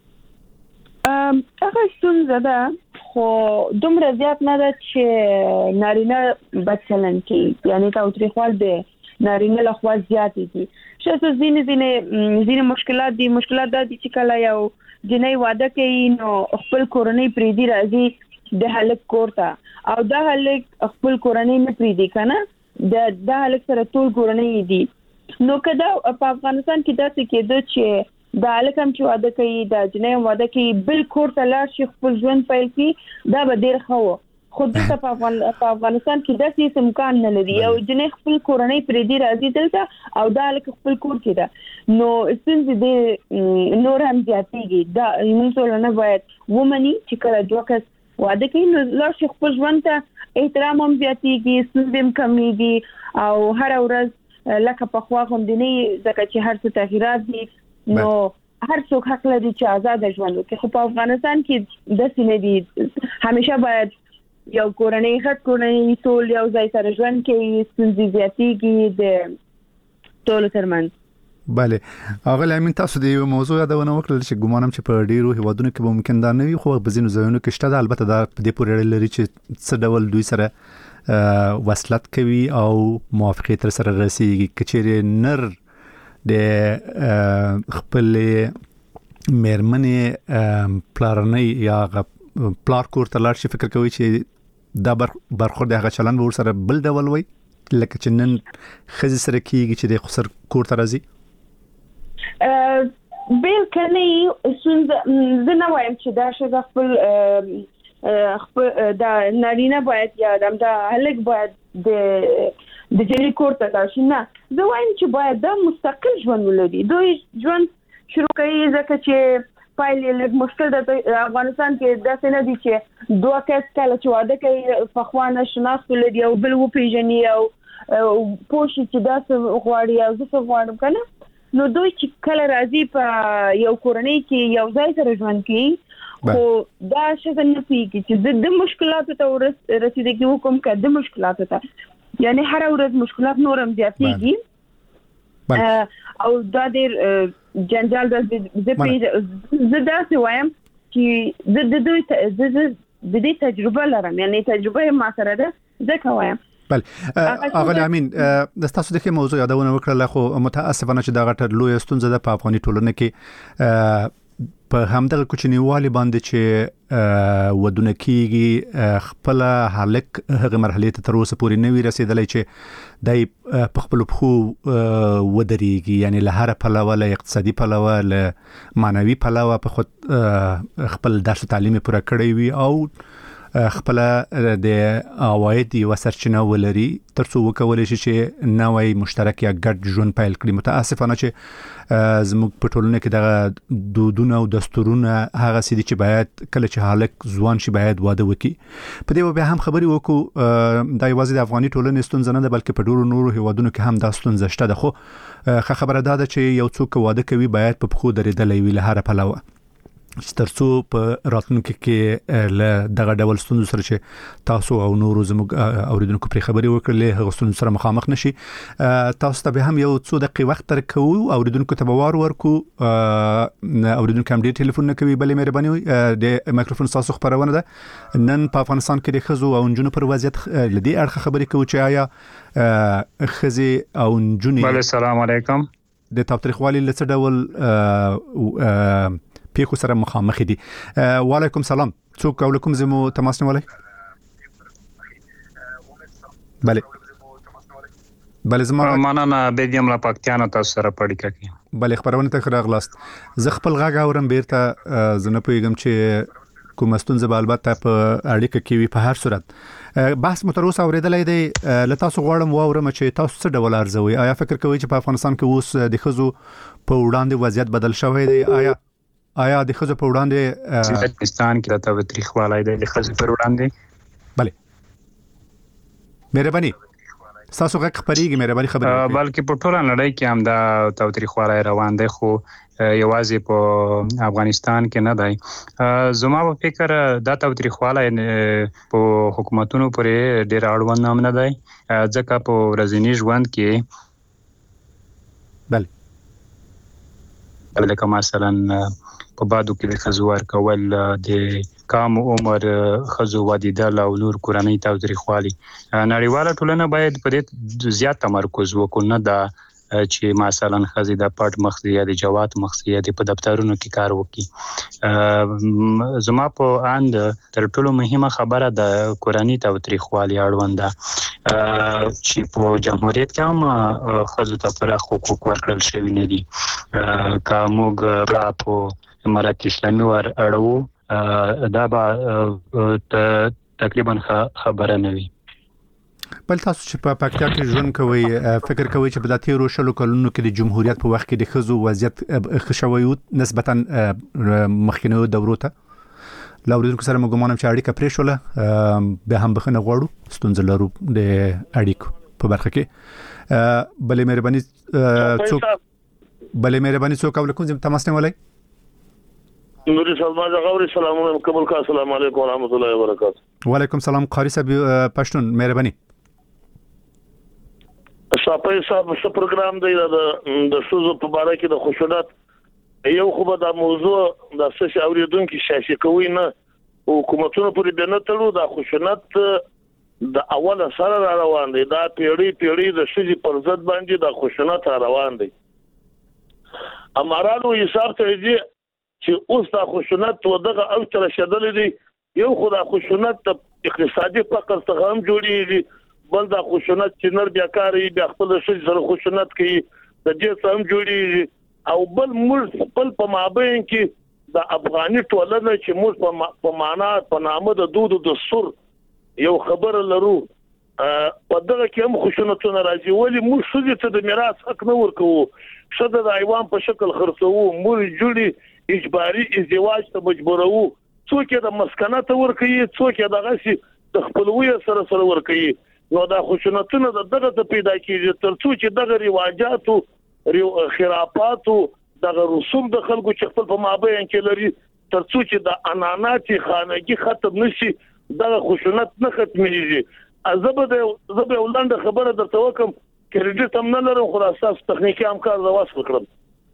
هغه ستونزه ده خو دومره زیات نه ده چې نارینه بد چلند کوي یعنی تاوتریخواله د نارینه له خوا زیاتې دي شته ځینې ځینې ځینې مشکلات دي مشکلات دا دي چې کله یو جنۍ واده کوي نو خپل کورنۍ پریدي راځي د هلک کور ته او دا هلک خپل کورنۍ نه پریدي کنه د دا هلک سره ټول کورنۍ دي نو کدا په افغانستان کې دا څه کېده چې دا لکه چې واده کوي دا جنۍ واده کوي بل کور ته لاړ شي خپل ژوند پیل کوي دا به ډیر ښه خو د په افغانستان کې د هیڅ امکان نه لري او جنې خپل کورنۍ پرې دی راځي دلته او دا لکه خپل کور کې ده نو څنګه دې نور هم زیاتېږي دا موږ ټول نه باید ومني چې کله دوه کس واده کوي نو لار شي خپل ژوند ته احترام هم زیاتېږي ستونزې هم کمیږي او هر ورځ لکه په خوا غوندې نه ځکه چې هر څه تغیرات دي نو هر څوک حق لري چې آزاد ژوند وکړي خو په افغانستان کې د سینې دي همیشه باید یو کورنۍ غټ کورنۍ ټول یو ځای سره ژوند کوي ستونزې زیاتېږي د ټول ترمنځ بله اغه لامین تاسو د یو موضوع یادونه وکړل چې ګمانم چې په ډیرو هیوادونو کې ممکن دا نه وي خو په ځینو ځایونو کې شته البته دا په دې پورې لري چې څه ډول دوی سره وصلت کوي او موافقه تر سره رسیږي کچېره نر د خپل مېرمنې پلارنۍ یا پلار کور ته لاړ شي فکر کوي چې دا برخورد هغه چلن ور سره بل ډول وي لکه چې نن خزي سره کیږي چې د خسر کور ته راځي ا بیل کني سند زنه وایم چې دا شګه خپل خپل دا نارینه باید یا دا هلک باید د د جلی کور ته راشي نه زه وایم چې باید دا مستقل ژوند ولري دوی ژوند شروع کوي ځکه چې پایلې لږ مشکل د افغانستان کې د سینې دي چې دوه کس کله چې واده کوي په خوانه شناخت لري او بل و پیژني او پوښي چې دا څه غواړي او څه غواړم کنه نو دوی چې کله راځي په یو کورنۍ کې یو ځای سره ژوند کوي خو دا څه نه پیږي چې د مشکلاتو ته رسیدګي وکم کړه د مشکلاتو ته یعنی هر ورځ مشکلات نورم زیاتېږي او دا ډېر جنجال د زه دا څه وایم چې زه د دوی د دې تجربه لرم یعنی تجربه ما سره ده ځکه وایم بله اغه امین د تاسو دغه موضوع یادونه وکړه خو متاسفانه چې دا غټه لوی ستونزه ده په افغاني ټولنه کې په همدغه کوچنیوالي باندې چې ودونه کیږي خپل حالک هغه مرحله ته تر اوسه پورې نه وی رسیدلای چې دای په خپل خو ودرېږي یعنی له هر پلوه له اقتصادي پلوه له معنوي پلوه په خود خپل درس تعلیمي پوره کړی وي او خپل د عواید یو سرچینه ولري ترڅو وکولای شي چې نوې مشترک یا ګډ ژوند پیل کړي متاسفانه چې زموږ په ټولنه کې د دودونه او دستورونه هغه سړي چې باید کله چې حالک ځوان شي باید واده وکړي په دې به هم خبري وکړو د یوازې د افغاني ټولنې ستونزه نه ده بلکې په ډیرو نورو هیوادونو کې هم دا ستونزه شته ده خو خبره ده چې یو څوک واده کوي باید په خو درېدلې وي له هر پلوه ترڅو په راتلونکي کې له دغه ډول ستونزو سره چې تاسو او نورو زموږ اوریدونکو پر خبري وکړلې هغه ستونزو سره مخامخ نشي تاسو ته به هم یو څو دقیقې وخت ترکو اوریدونکو ته بوار ورکو اوریدونکو هم ډیر ټلیفون نه کوي بلې مهرباني د مایکروفون تاسو خبرونه ده نن په افغانستان کې د خزو او انجونو پر وضعیت لدی اړه خبري کوي چې آیا خزي او انجوني بله السلام علیکم د تاوتریخوالي لڅ ډول پیښو سره مخامخ دي وعلیکم سلام څوک کوم زمو تماس نیولای بله بله زما مننه بيدیم لا پاکتیانو تاسو سره پړی کوي بله خبرونه ته راغلاست زه خپل غاغ اورم بیرته زنه پیغام چې کوم ستونزه به البته په اړیکه کې وي په هر صورت بحث متروس اوریدلې دی لته تاسو غواړم واورم چې تاسو څه ډول ارزوي آیا فکر کوئ چې په افغانستان کې اوس د خزو په وړاندې وضعیت بدل شوی دی آیا آیا د خزو په وړاندې پاکستان کې د تاوتریخوالي د خزو پر وړاندې bale مهرباني تاسو غږ خبريږي مهرباني خبري بلکې په ټوله نړۍ کې هم دا تاوتریخوالي روان دی خو یوازې په افغانستان کې نه دی زما په فکر دا تاوتریخوالي په حکومتونو پورې ډېر اړوند هم نه دی ځکه په ورځني ژوند کې bale لکه مثلا په بادو کې د خزو ورکول د کم عمر خزو ودیدل او نور کورنۍ تاوتریخوالي نړیواله ټولنه باید په دې زیات تمرکز وکړي نه دا چې مثلا خزي د پټ مخزي یا د جوات مخزي یا د په دفترونو کې کار وکړي زما په اند تر ټولو مهمه خبره د کورنۍ تاوتریخوالي اړوند ده چې په جمهوریت کې هم خزو ته پر حقوق ورکړل شوی نه دي کومګ را په امارات اسلامي ور اړو دا به تقریبا خبره نه وي. بل تاسو چې په پکتیا کې ژوند کوي فکر کوي چې په داتې رو شلو کلونو کې د جمهوریت په وخت کې د خزو وضعیت خښوي نسبتا مخکینو دورو ته لاوریدونکو سره مګمانم چې اړیکه پرې شوله به هم بخنه غواړو ستونزه لرو د اړیکو په برخه کې بلې مهرباني څوک بلې مهرباني څوک ولیکم چې تماس نه ولای نوري سلمان غوري سلام علیکم قبول کا السلام علیکم ورحمت الله وبرکاته. وعلیکم سلام قاری صاحب پښتون مهرباني صاحب صاحب څه پروګرام دی د سوزو په اړه کې د خوشونات یو خو به د موضوع د سیاسي اوریدونکو شاشي کوي نه حکومتونو پورې بنه تړو د خوشونات د اوله سره روان دي دا پیړی پیړی د سږي پر ضد باندې د خوشونات روان دي. امرانو حساب ته دي چې اوس د خوشونات ودغه او تر شدل دي یو خو د خوشونات د اقتصادي فقر څخه هم جوړیږي بل د خوشونات چې نر بیا کاری بیا خپل شي سره خوشونات کوي د دې سم جوړي او بل موږ خپل په مابین کې د افغاني ټولنه چې موږ په معنا په نامه د دود د سر یو خبر لرو په دغه کې هم خوشونتونه راځي ولی موږ شوږي ته د میراث حق نه ورکو شته د ایوان په شکل خرڅو موږ جوړي اجباري ازدواج ته مجبورو څوک د مسکنات ورکوي څوک دغه سي د خپلوي سره سره ورکوي نو دا خوشونتونه د دغه ته پیدا کیږي ترڅو چې دغه رواجاتو خرافاتو دغه رسوم د خلکو چې خپل په مابین کې لري ترڅو چې د اناناتي خانګي ختم نشي دغه خوشونت نه ختميږي ازبه د زبه ولند خبره درته وکم کریډټ هم نه لرم خو اساس تخنیکی همکار زواس وکړم.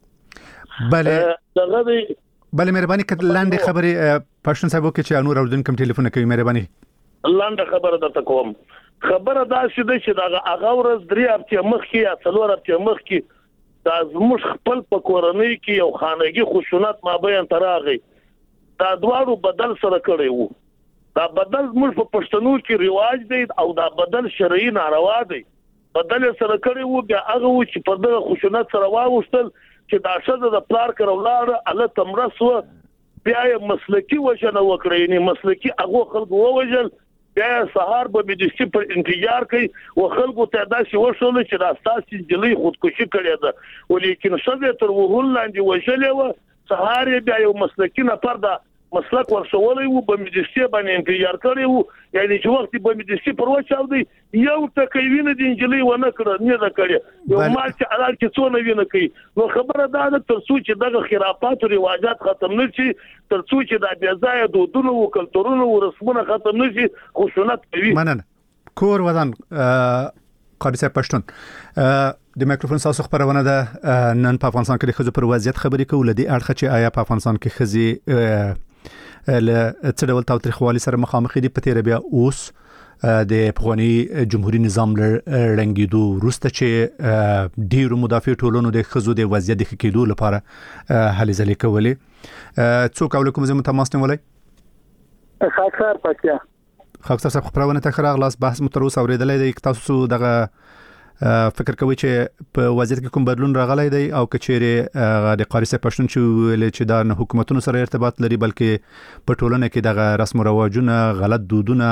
بله دغه بله مهرباني کله لاندې خبره پښتون صاحب کې چې انور اردن کوم ټلیفون کوي مهرباني لاندې خبره درته کوم خبره دا شې چې دا هغه ورځ درې هفته مخکې یا څلور هفته مخکې دا زموږ خپل په کورنۍ کې یو خانګي خوشونات مابین تراغي دا دواړو بدل سره کړی وو دا بدل موږ په پښتنو کې رواج دی او دا بدل شرعي ناروا دی بدل سره کړی وو بیا هغه چې په دغه خوشونات سره واوستل چې دا شته د پلار کړولار الله تمرسو بیا مسلکی وجنه وکړي نه مسلکی هغه خلکو ووجل بیا سهار به مدرسې پر انتظار کوي او خلکو ته داسې وشول چې راستاسي جلې خودکشي کړې ده ولیکن شذ تر وهول لاندې وشلې و سهار بیا یو مسلکی نفر دا مسلک ورسولې وو په مدرسې باندې انتظار کړی وو یعنی چې وخت په مدرسې پر وچاو دی یو تکوین د انجلې و نه کړ نه دا کړی یو مال چې علال کې څو نه ویني کوي نو خبره دا ده ترڅو چې دغه خرافات او رواجات ختم نشي ترڅو چې د بیا ځای دودونو او کلتورونو او رسمونه ختم نشي خوشونت کوي مننه کور ودان قاری صاحب پښتون د میکروفون تاسو خبرونه ده نن په افغانستان کې د خزو پر وضعیت خبرې کول دي اړخ چې آیا په افغانستان کې خزي له څه ډول تاریخوالي سره مخامخ دي په تیر بیا اوس د افغاني جمهوریت نظام رنګیدو وروسته چې ډیرو مدافع ټولنو د خزو د وضعیت د کېدو لپاره هلې ځلې کولې څوک ولیکم زموږ تماس نیولای خاصار پکیا خاصار صاحب خبرونه ته خراغ لاس بحث متروس اوریدلې د تاسو دغه فکر کوي چې په وضعیت کې کوم بدلون راغلی دی او کچېره د قاری صاحب پښتون چې چې دا نه حکومتونو سره ارتباط لري بلکې په ټولنه کې دغه رسم او رواجونه غلط دودونه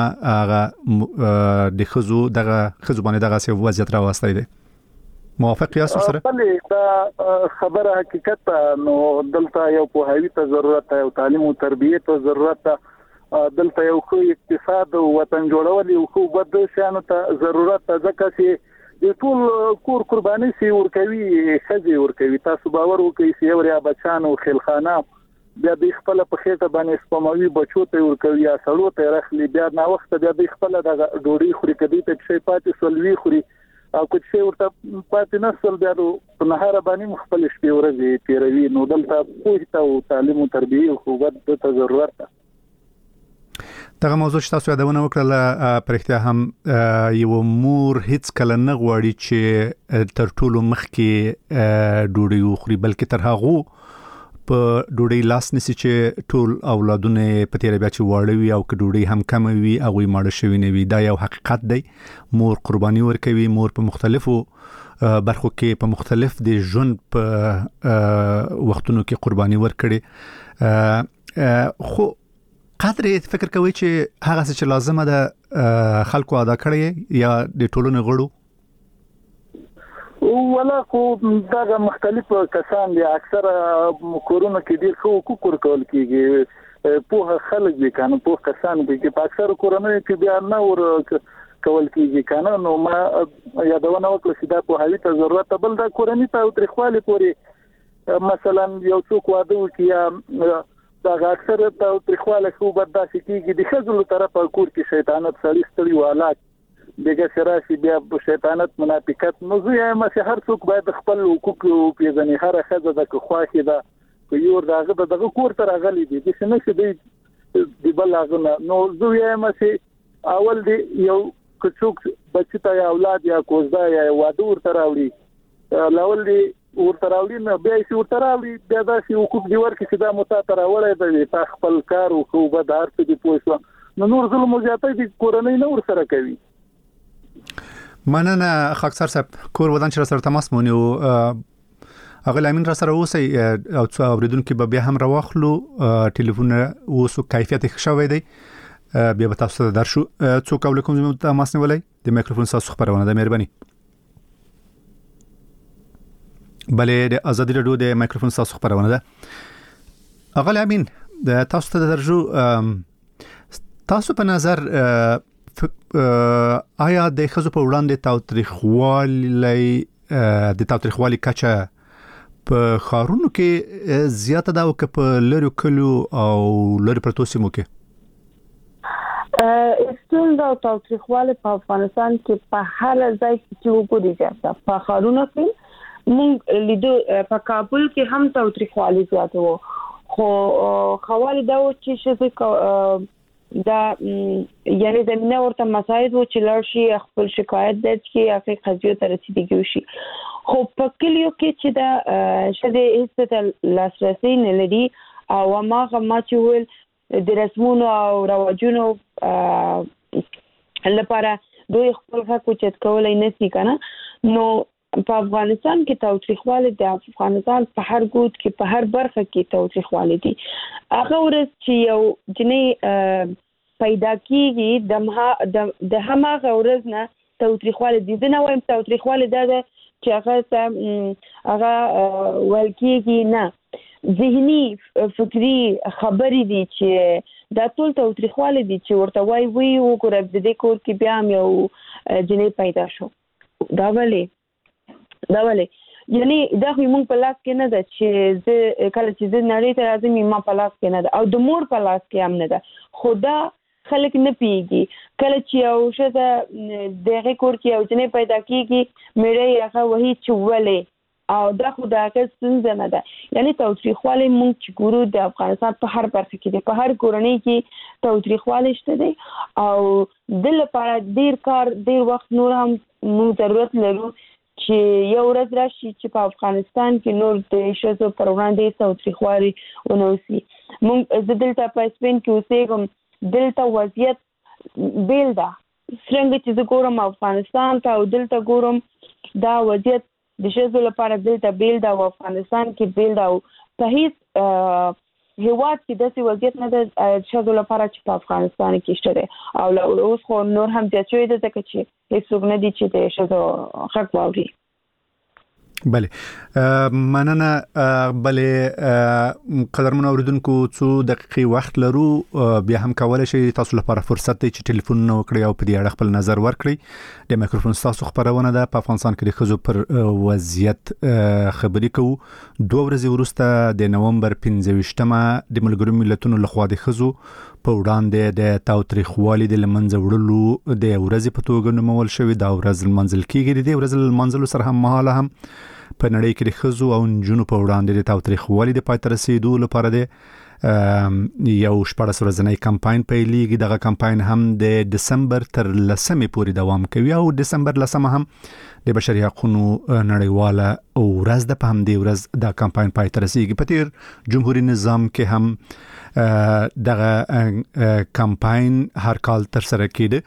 هغه د خزو دغه خزو باندې دغه څه وضعیت راوستي دي موافق یاست سره بلې دا خبره حقیقت نو دلته یو پوهاوی ته ضرورت او تعلیم او تربیه ته ضرورت دلته یو خو اقتصاد او وطن جوړول یو خو بد شانو ته ضرورت ځکه چې د ټول کور قرباني سی ورکوي خځې ورکوي تاسو باور وکړئ چې یو ریا بچان او خلخانه بیا د خپل په خېټه باندې سپموي بچو ته ورکوي یا سړو ته رخلي بیا نا وخت بیا د خپل د ډوډۍ خوري کدي ته شي پاتې سولوي خوري او کوم شی ورته پاتې نسل بیا په نهار باندې خپل شپې ورځي تیروي نو دلته پوهه او تعلیم او تربیه خو ته ضرورت ده دغه موضوع چې تاسو یادونه وکړه پرختیا هم یو مور هیڅ کله نه غواړي چې تر ټولو مخکې ډوډۍ وخوري بلکې تر هغه په ډوډۍ لاس نسی چې ټول اولادونه په تیر بیا چې واړوي او که ډوډۍ هم کم وي او ماړه شوی نه وي دا یو حقیقت دی مور قرباني ورکوي مور په مختلفو برخو کې په مختلف د ژوند په وختونو کې قرباني ورکړي خو قدر فکر کوي چې هغه څه چې لازمه ده خلکو ادا کړی یا د ټولنې غړو ولا خو دا مختلف کسان دي اکثر کورونه کې ډیر خو کوکور کول کیږي په خلک دي کنه په کسان دي چې په اکثر کورونه کې بیا نه ور کول کیږي کنه نو ما یادونه وکړه چې دا په هوی ته ضرورت بل دا کورنۍ ته تاریخوالي پوري مثلا یو څوک واده وکي یا دا اکثر ته تاریخواله خو برداشت کیږي د خزلو طرفه کور کې شیطانت سړی ستړي والات دغه شراشي بیا شیطانت منافقت نو زه یم چې هر څوک باید خپل حقوق او پیژني هر خزه د خواخي ده په یور دغه دغه کور تر غلي دي چې نه شي دی د بلغه نو زه یم چې اول دی یو څوک بچی ته اولاد یا کوزدا یا واده ورته راوړي لاول دی ورته راوړي نه بیا شي ورته راوړي بیا دا شي حقوق دی ورکه چې دا متاتره وړي د تا خپل کار او خو به دار څه دی پوښتنه نو نور ظلم زیاتې دي کورنۍ نه ور سره کوي مننه خاکسار صاحب کور ودان چې سره تماس مونږ اغه لامین را سره اوسئ او څو اوریدونکو به بیا هم راوخلو ټلیفون اوسو کیفیت ښه دی بیا به تاسو ته درشو څو کول کوم زموږ تماس نیولای د میکروفون تاسو خبرونه ده مهرباني بلې د ازادي رادیو د میکروفون تاسو خبرونه ده اغه لامین د تاسو ته درجو تاسو په نظر آیا د خزو په وړاندې تاوتریخوالي د تاوتریخوالي کچه په خارونو کې زیاته ده او که په لری کلو او لری پرتو سیمو کې استون دا تاوتریخوالي په افغانستان کې په هر ځای کې وګورئ زیاته په خارونو کې مونږ لیدو په کابل کې هم تاوتریخوالي زیاته وو خو خوالي دا و چې شته دا یعنی زمينه ورته مساعد و چې لارشي خپل شکایت درج کړي یا فکر قضیه ته رسیدګي وشي خو په کلیو کې چې دا شته هیڅ لاسرسي نه لري او ماغه ما چې ول د رسمونو او رواجونو لپاره دوی خپل حق چت کولای نشي کنه نو په افغانستان کې تاوتریخوالي د افغانستان په هر ګوت کې په هر برخه کې تاوتریخوالي دي هغه ورځ چې یو جنې پیدا کیږي د د هماغه ورځ نه تاوتریخوالي دي نه وایم تاوتریخوالي دا چې هغه هغه ولکیږي نه ذهني فکری خبرې دي چې دا ټول تاوتریخوالي دي چې ورته وای وی وګوره د دې کور کې بیا یو جنې پیدا شو دا ولې دا ولې یعنی دا خو موږ په لاس کې نه ده چې زه کله چې زه نړۍ ته راځم ما په لاس کې نه ده او د مور په لاس کې هم نه ده خدا خلک نه پیږي کله چې یو شته دغه کور کې یو جنې پیدا کیږي مېړه هغه وਹੀ چولې او دا خو دا که څنګه نه ده یعنی تاوتریخوالي موږ چې ګورو د افغانستان په هر برخه کې دی په هر کورنۍ کې تاوتریخوالي شته دی او د لپاره ډیر کار ډیر وخت نور هم موږ ضرورت لرو چې یو ورځ راشي چې په افغانستان کې نور د شذو پر وړاندې تاوتریخوالي ونوسي موږ د دلته په سپین کې اوسېږم دلته وضعیت بیل ده څنګه چې زه ګورم افغانستان ته او دلته ګورم دا وضعیت د شذو لپاره دلته بیل ده او افغانستان کې بیل ده او په هیڅ هیواد کې داسې وضعیت نه ده شذو لپاره چې په افغانستان کې شته دی او اوس خو نور هم زیات شوی دی ځکه چې هیڅوک نه دي چې د شذو حق واوري بله مننه بله قدرمن اوریدونکو څو دقیقې وخت لرو بیا هم کولای شئ تاسو لپاره فرصت دی چې ټلیفون وکړئ او په دې اړه خپل نظر ورکړئ د میکروفون تاسو خبرونه ده په افغانستان کې د خزو پر وضعیت خبرې کوو دوه ورځې وروسته د نومبر پنځه ویشتمه د ملګرو ملتونو لخوا د خزو په وړاندې د تاوتریخوالي د لمنځه وړلو د ورځې په توګه نومول شوی دا ورځ منځل کیږي د ورځ منځلو سره هم مهاله هم په نړۍ کې د خزو او نجونو په وړاندې د تاوتریخوالي د پای ته رسیدو لپاره د یو شپږ ورځنی کمپاین پیلېږي دغه کمپاین هم د دسمبر تر لسمې پورې دوام کوي او دسمبر لسمه هم د بشري حقوقو نړیواله ورځ د په هم دی ورځ د کمپاین پای ته رسیدي په تیر جمهوریت نظام کې هم دغه کمپاین هر کال تر سره کېده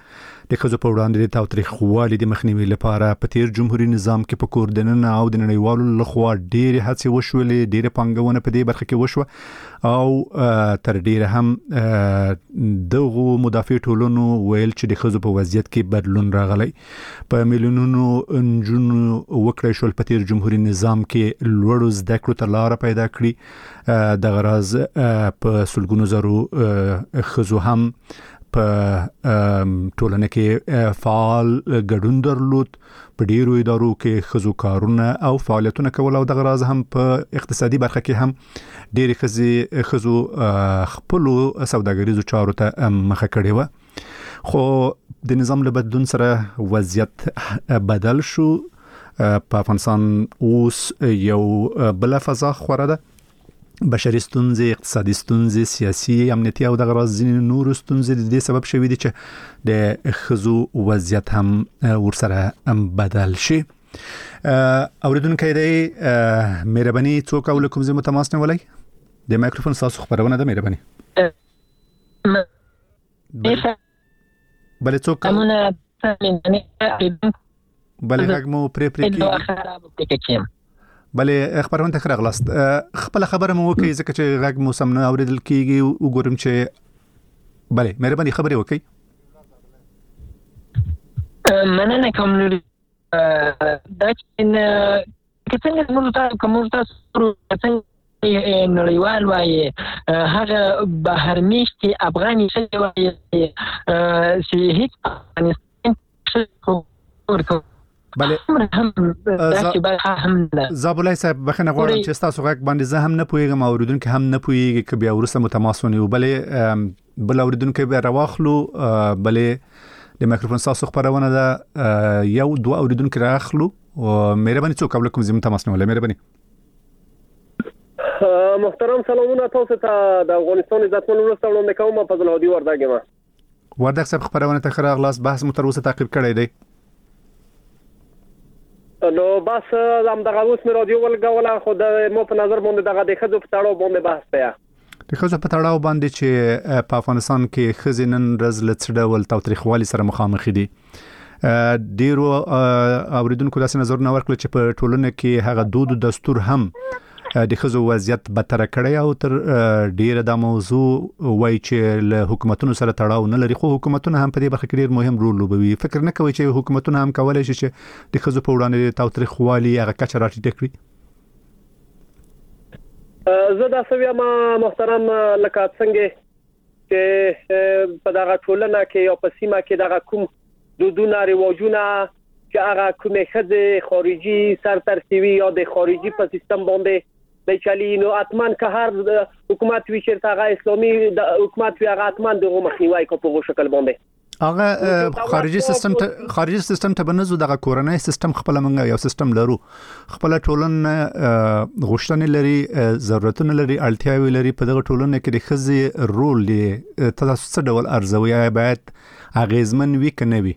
د خزو په وړاندې د تاوتریخوالي د مخنیوي لپاره په تیر جمهوریت نظام کې په کوردننه او د نړیوالو لخوا ډېرې هڅې وشولې، ډېرې پانګونه په دې برخه کې وشوه او تر ډېره هم دغه مدافع ټولنو ویل چې د خزو په وضعیت کې بدلون راغلی. په میلیونونو نجونو وکړای شول په تیر جمهوریت نظام کې لوړو زده کړو ته لار پیدا کړي. د غراز په سلګونو زرو خزو هم په ټولنه کې فعال ګډون درلود، په ډیرو ادارو کې خزو کارونه او فعالیتونه کول او د غراز هم په اقتصادي برخه کې هم ډېری خزي خزو خپل سوداګریزو چارو ته مخه کړې و. خو د نظام له بدلون سره وضعیت بدل شو. په افغانستان اوس یو بل فضا خوره ده، بشري ستونزې، اقتصادي ستونزې، سیاسي، امنیتي او د غراز ځینې نور ستونزې د دې سبب شوي دي چې د خزو وضعیت هم ورسره بدل شي. اوریدونکو دی مهرباني څوک او کوم ځای متماس نه ولای د مایکروفون تاسو خبرونه ده مهرباني. بل څوک بل هغه مو پری پری کی بلې خبرونه ته راغلاست. خپل خبره مو وکي ځکه چې غږ مو سم نه اوریدل کیږي. وګورم چې بلې مهرباني خبرې وکي. مننه کوم نور دا چې څنګه موږ تاسو کوم تاسو څنګه نړیوال وایي هغه بهرنیشتي افغاني شي وایي چې هیڅ افغانستان بله زابلای صاحب بخنه غواړم چې تاسو غږ باندې زه هم نه پوهیږم او اوریدونکو هم نه پوهیږي که بیا ورسره متماسونی و بله بل اوریدونکو به راوخلو. بله د مایکروفون تاسو خبرونه ده یو دوه اوریدونکو راخلو او مهرباني څوک قبل کوم زموږ تماس نه ولې مهرباني. محترم سلامونه تاسو ته د افغانستان عزتمن ولس وړاندې کوم. فضل هادي وردګ ما وردګ صاحب خبرونه ته راغلاس بحث مو تر اوسه تعقیب کړی دی. نو بس هم دغه اوس مې رادیو ولګوله خو د مو په نظر باندې دغه د خزو په تړاو باندې بحث دی. د خزو په تړاو باندې چې په افغانستان کې خزینن رز لڅډه ول تاوتریخوالي سره مخامخ دي. ډیرو اوریدونکو داسې نظر نه ورکړل چې په ټولنه کې هغه دود او دستور هم د خزو وضعیت بدتر کړی او تر ډیره د موضوع وای چې له حکومتونو سره تړاو نه لري. خو حکومتونه هم په دې برخه کې ډیر مهم رول لوبوي. فکر نه کوي چې حکومتونه هم کولای شي چې د خزو په وړاندې تاوتریخوالي هغه کچه راټیټ کړي؟ زه دا سوي ما محترم لکه څنګه چې په دغه ټولنه کې او په سیمه کې دغه کوم دودونه رواجونه چې هغه کومه خزه خارجي سرترسیوي یا د خارجي په سیستم باندې د چالي نو اتمن که هر حکومت وی چې هغه اسلامي حکومت وی هغه اتمن دغه مخنیوي کو په شکل باندې هغه خارجي سیستم ته خارجي سیستم ته بنزو دغه کورنۍ سیستم خپل منګه یو سیستم لرو، خپل ټولنه غوښتنې لري، ضرورتونه لري، اړتیاوي لري. په دغه ټولنه کې د خزي رول دی تاسو څه ډول ارزوي باید اغیزمن وي کنه وي؟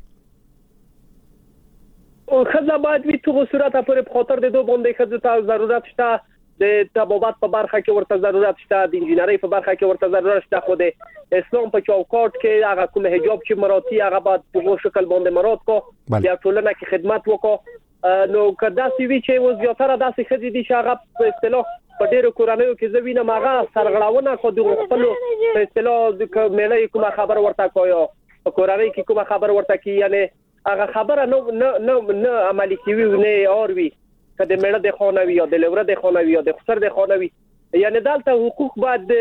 او خزه باید وی تو صورت پر خاطر د دوه باندې خزه ته ضرورت شته، د طبابت په برخه کې ورته ضرورت شته، د انجینری په برخه کې ورته ضرورت شته. خو د اسلام په چوکاټ کې هغه کوم حجاب چې مراتي هغه باید په شکل باندې مراد کو یا ټولنه کې خدمت وکړو. نو کدا سی وی چې و زیاتره داسې خزي دي چې هغه په اصطلاح په ډیرو کورنیو کې زوینه ماغه سرغړاونه کو د خپل په اصطلاح د ملي کومه خبر ورته کوي په کورنۍ کې کومه خبر ورته کوي، یعنی هغه خبره نو نه نه عملي کوي نه اور وی کله مړه د خونوي یا د لوره د خونوي یا د خسر د خونوي. یعنی دلته حقوق باید د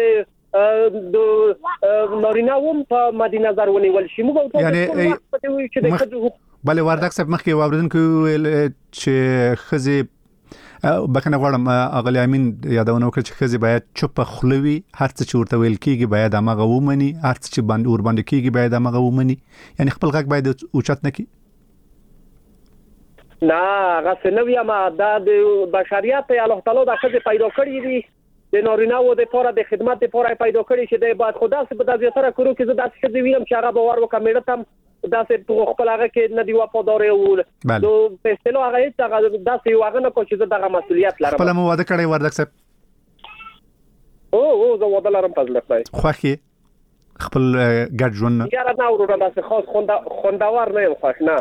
نارینه ووم په مد نظر ونیول شي. موږ یعنی بله وردګ صاحب مخکې واوریدونکو چې خزي بکنه غواړم اغلی امین یادونه وکړه چې خزي باید چوپ خلوي، هر څه چې ورته ویل کیږي باید هغه ومني، هر څه چې باندې ور باندې کیږي باید هغه ومني. یعنی خپل غږ باید اوچت نه کی. نه هغه نوې ما د بشریت الله تعالی د خزي پیدا کړی دي د نارینه و د لپاره د خدمت لپاره پیدا کړی چې د بعد خدا سره په زیاتره کړو کې زه داسې خزي وینم چې هغه باور وکړم تم داسې په خپل هغه کې نه دی وفادار او نو په اصطلاح هغه داسې واغ نه کو چې دغه مسولیت لرم. خپل مو واده کړی وردګ صاحب؟ او او زه واده لرم فضل خدای. خوخي خپل خپل ګډ ژوند یاره نه ورونه بس خاص خوندور نه یم خوښ نه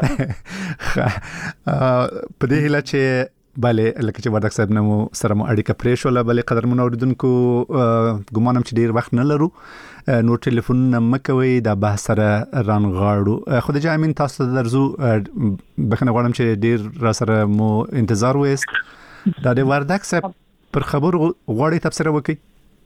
په دې هیله چې بله لکه چې وردک صاحب نو سره مو اړیکه پرې شوله بلې قدرمن اوریدونکو ګمانم چې ډیر وخت نه لرو نو ټلیفون نه کوي دا بحث سره رانغاړو خدای جان امین تاسو ته درځو بخنه غواړم چې ډیر را سره مو انتظار وست دا د وردک صاحب پر خبر غواړي تفسیر وکړي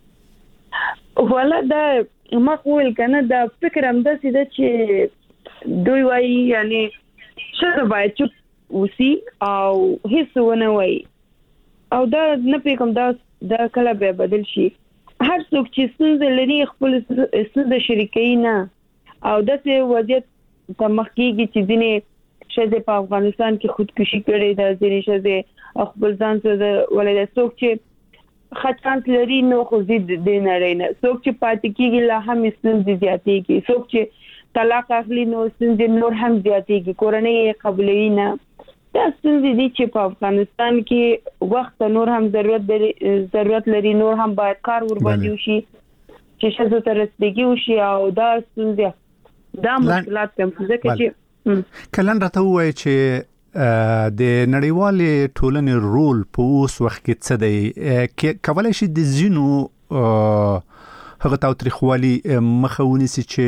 ولا دا ما قول کنه دا فکر هم د سیده چې دوی وایي یعنی شته باید چوپ وسی او هیڅ ونه وایي او دا نه پیګم دا دا کله به بدل شي هر څوک چې څنګه لري خپل څه شریکي نه او داسې وضعیت په مخ کېږي چې ځینې شته په افغانستان کې خودکشي کړي دا ځینې شته خپل ځان سره ولې څوک چې خاطرات لري نو خو دې دې نه لري څوک چې پاتې کېږي لا هم ستونزې زیاتېږي څوک چې طلاق اخلي نو ستونزې نور هم زیاتېږي کورنۍ قبلوي نه دا ستونزې دي چې په افغانستان کې وخت نور هم ضرورت لري ضرورت لري نور هم باید کار ور باندې وشي چې شزو ته رسیدګي وشي او دا ستونزې دا مشکلات کوم ځکه چې کلن راته وایي چې د نړیوالې ټولنې رول په اوس وخت کې څه دی کولای شي د زینو هغه تاوتریخوالي مخاوني سي چې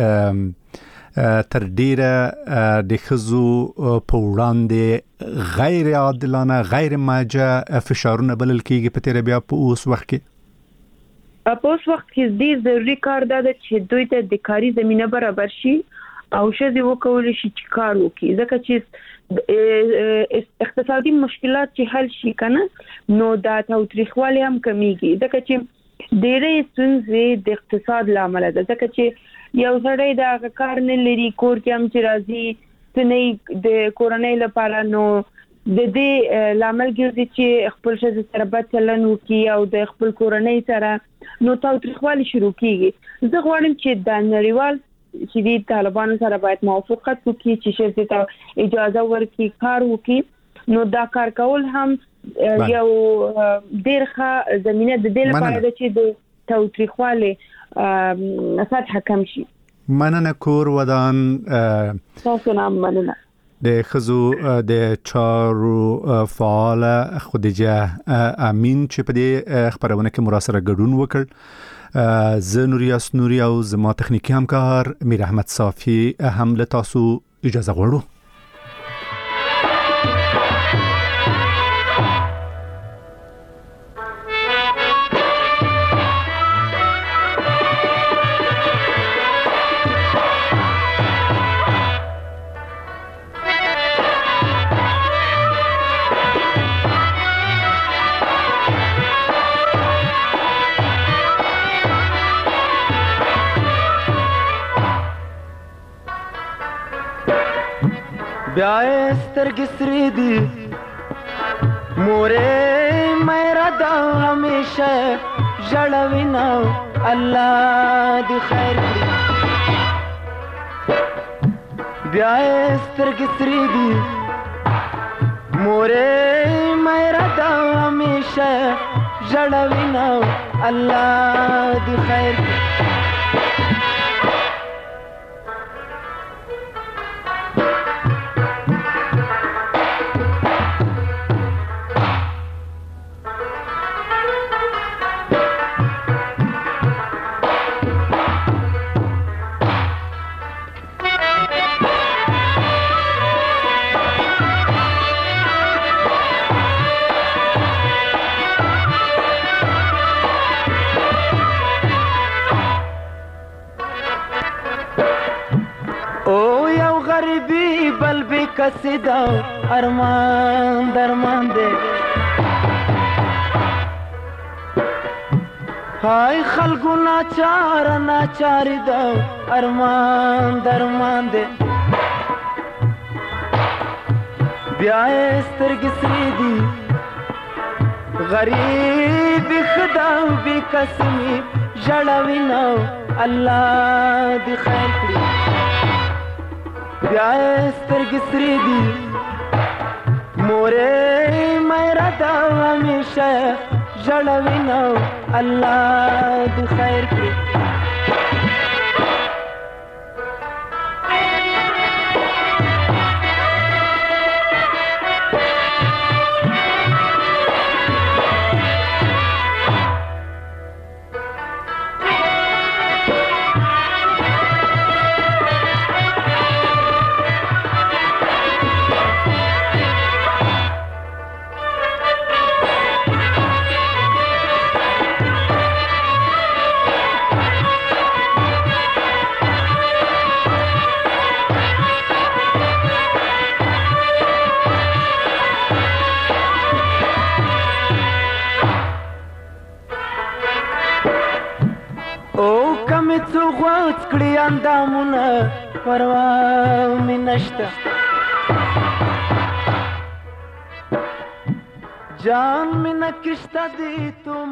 تر ډیره د خزو په وړاندې غیر عادلانه غیر ماجه فشارونه بلل کېږي په تیر بیا په اوس وخت کې په اوس وخت کې ډیر ضروري کار دا چې دوی ته د کاري زمينه برابر شي او شذ وکول شي چې کار وکړي ځکه چې اقتصادي مشکلات چې حل شي کنه نو دا تاوتریخوالي هم کمیږي ځکه چې ډېرې ستونزې د اقتصاد لامل ده ځکه چې یو سړی دا کار نه لري کور کې هم چې راځي څنګه د کورنۍ لپاره نو د دې لامل ګرځي چې خپل شذ سره بد چلن وکړي او د خپل کورنۍ سره نو تاوتریخوالي شروع کیږي زه غواړم چې د نړیوال چې د طالبانو سره باید موافقت وکړي چې شذ ته اجازه ورکړي کار وکړي نو دا کار کول هم یو ډیر ښه زمينه د دې لپاره چې د تاوتریخوالي سطح کم شي مننه کور ودان تاسو نام مننه د خزو د چارو فعال خدیجه امین چې په دې خبرونه کې مراسله ګډون وکړ زه نوریاس نوري او زما تخنیکی همکار میر احمد صافی هم له تاسو اجازه غواړو بیائے سترګې سرې دي مورې مېرا دا همیشه ژړوي نو الله دې خیر کړي بیائے سترګې سرې دي مورې مېرا دا همیشه ژړوي نو الله دې خیر کړي کسیدا ارمان درمان دے هاي خلقو ناچار ناچاری دا ارمان درمان دے بیائے سترګې سرې دي غریب خدا بی قسمی ژړوي نو الله دې خیر کړي بیائے سترګې سرې دي مورې مېرا دا همیشه ژړوي نو الله دې خیر کړي می څو غوڅ کړي اندامونه پروا مې نشته جان مې نه کشته دی تو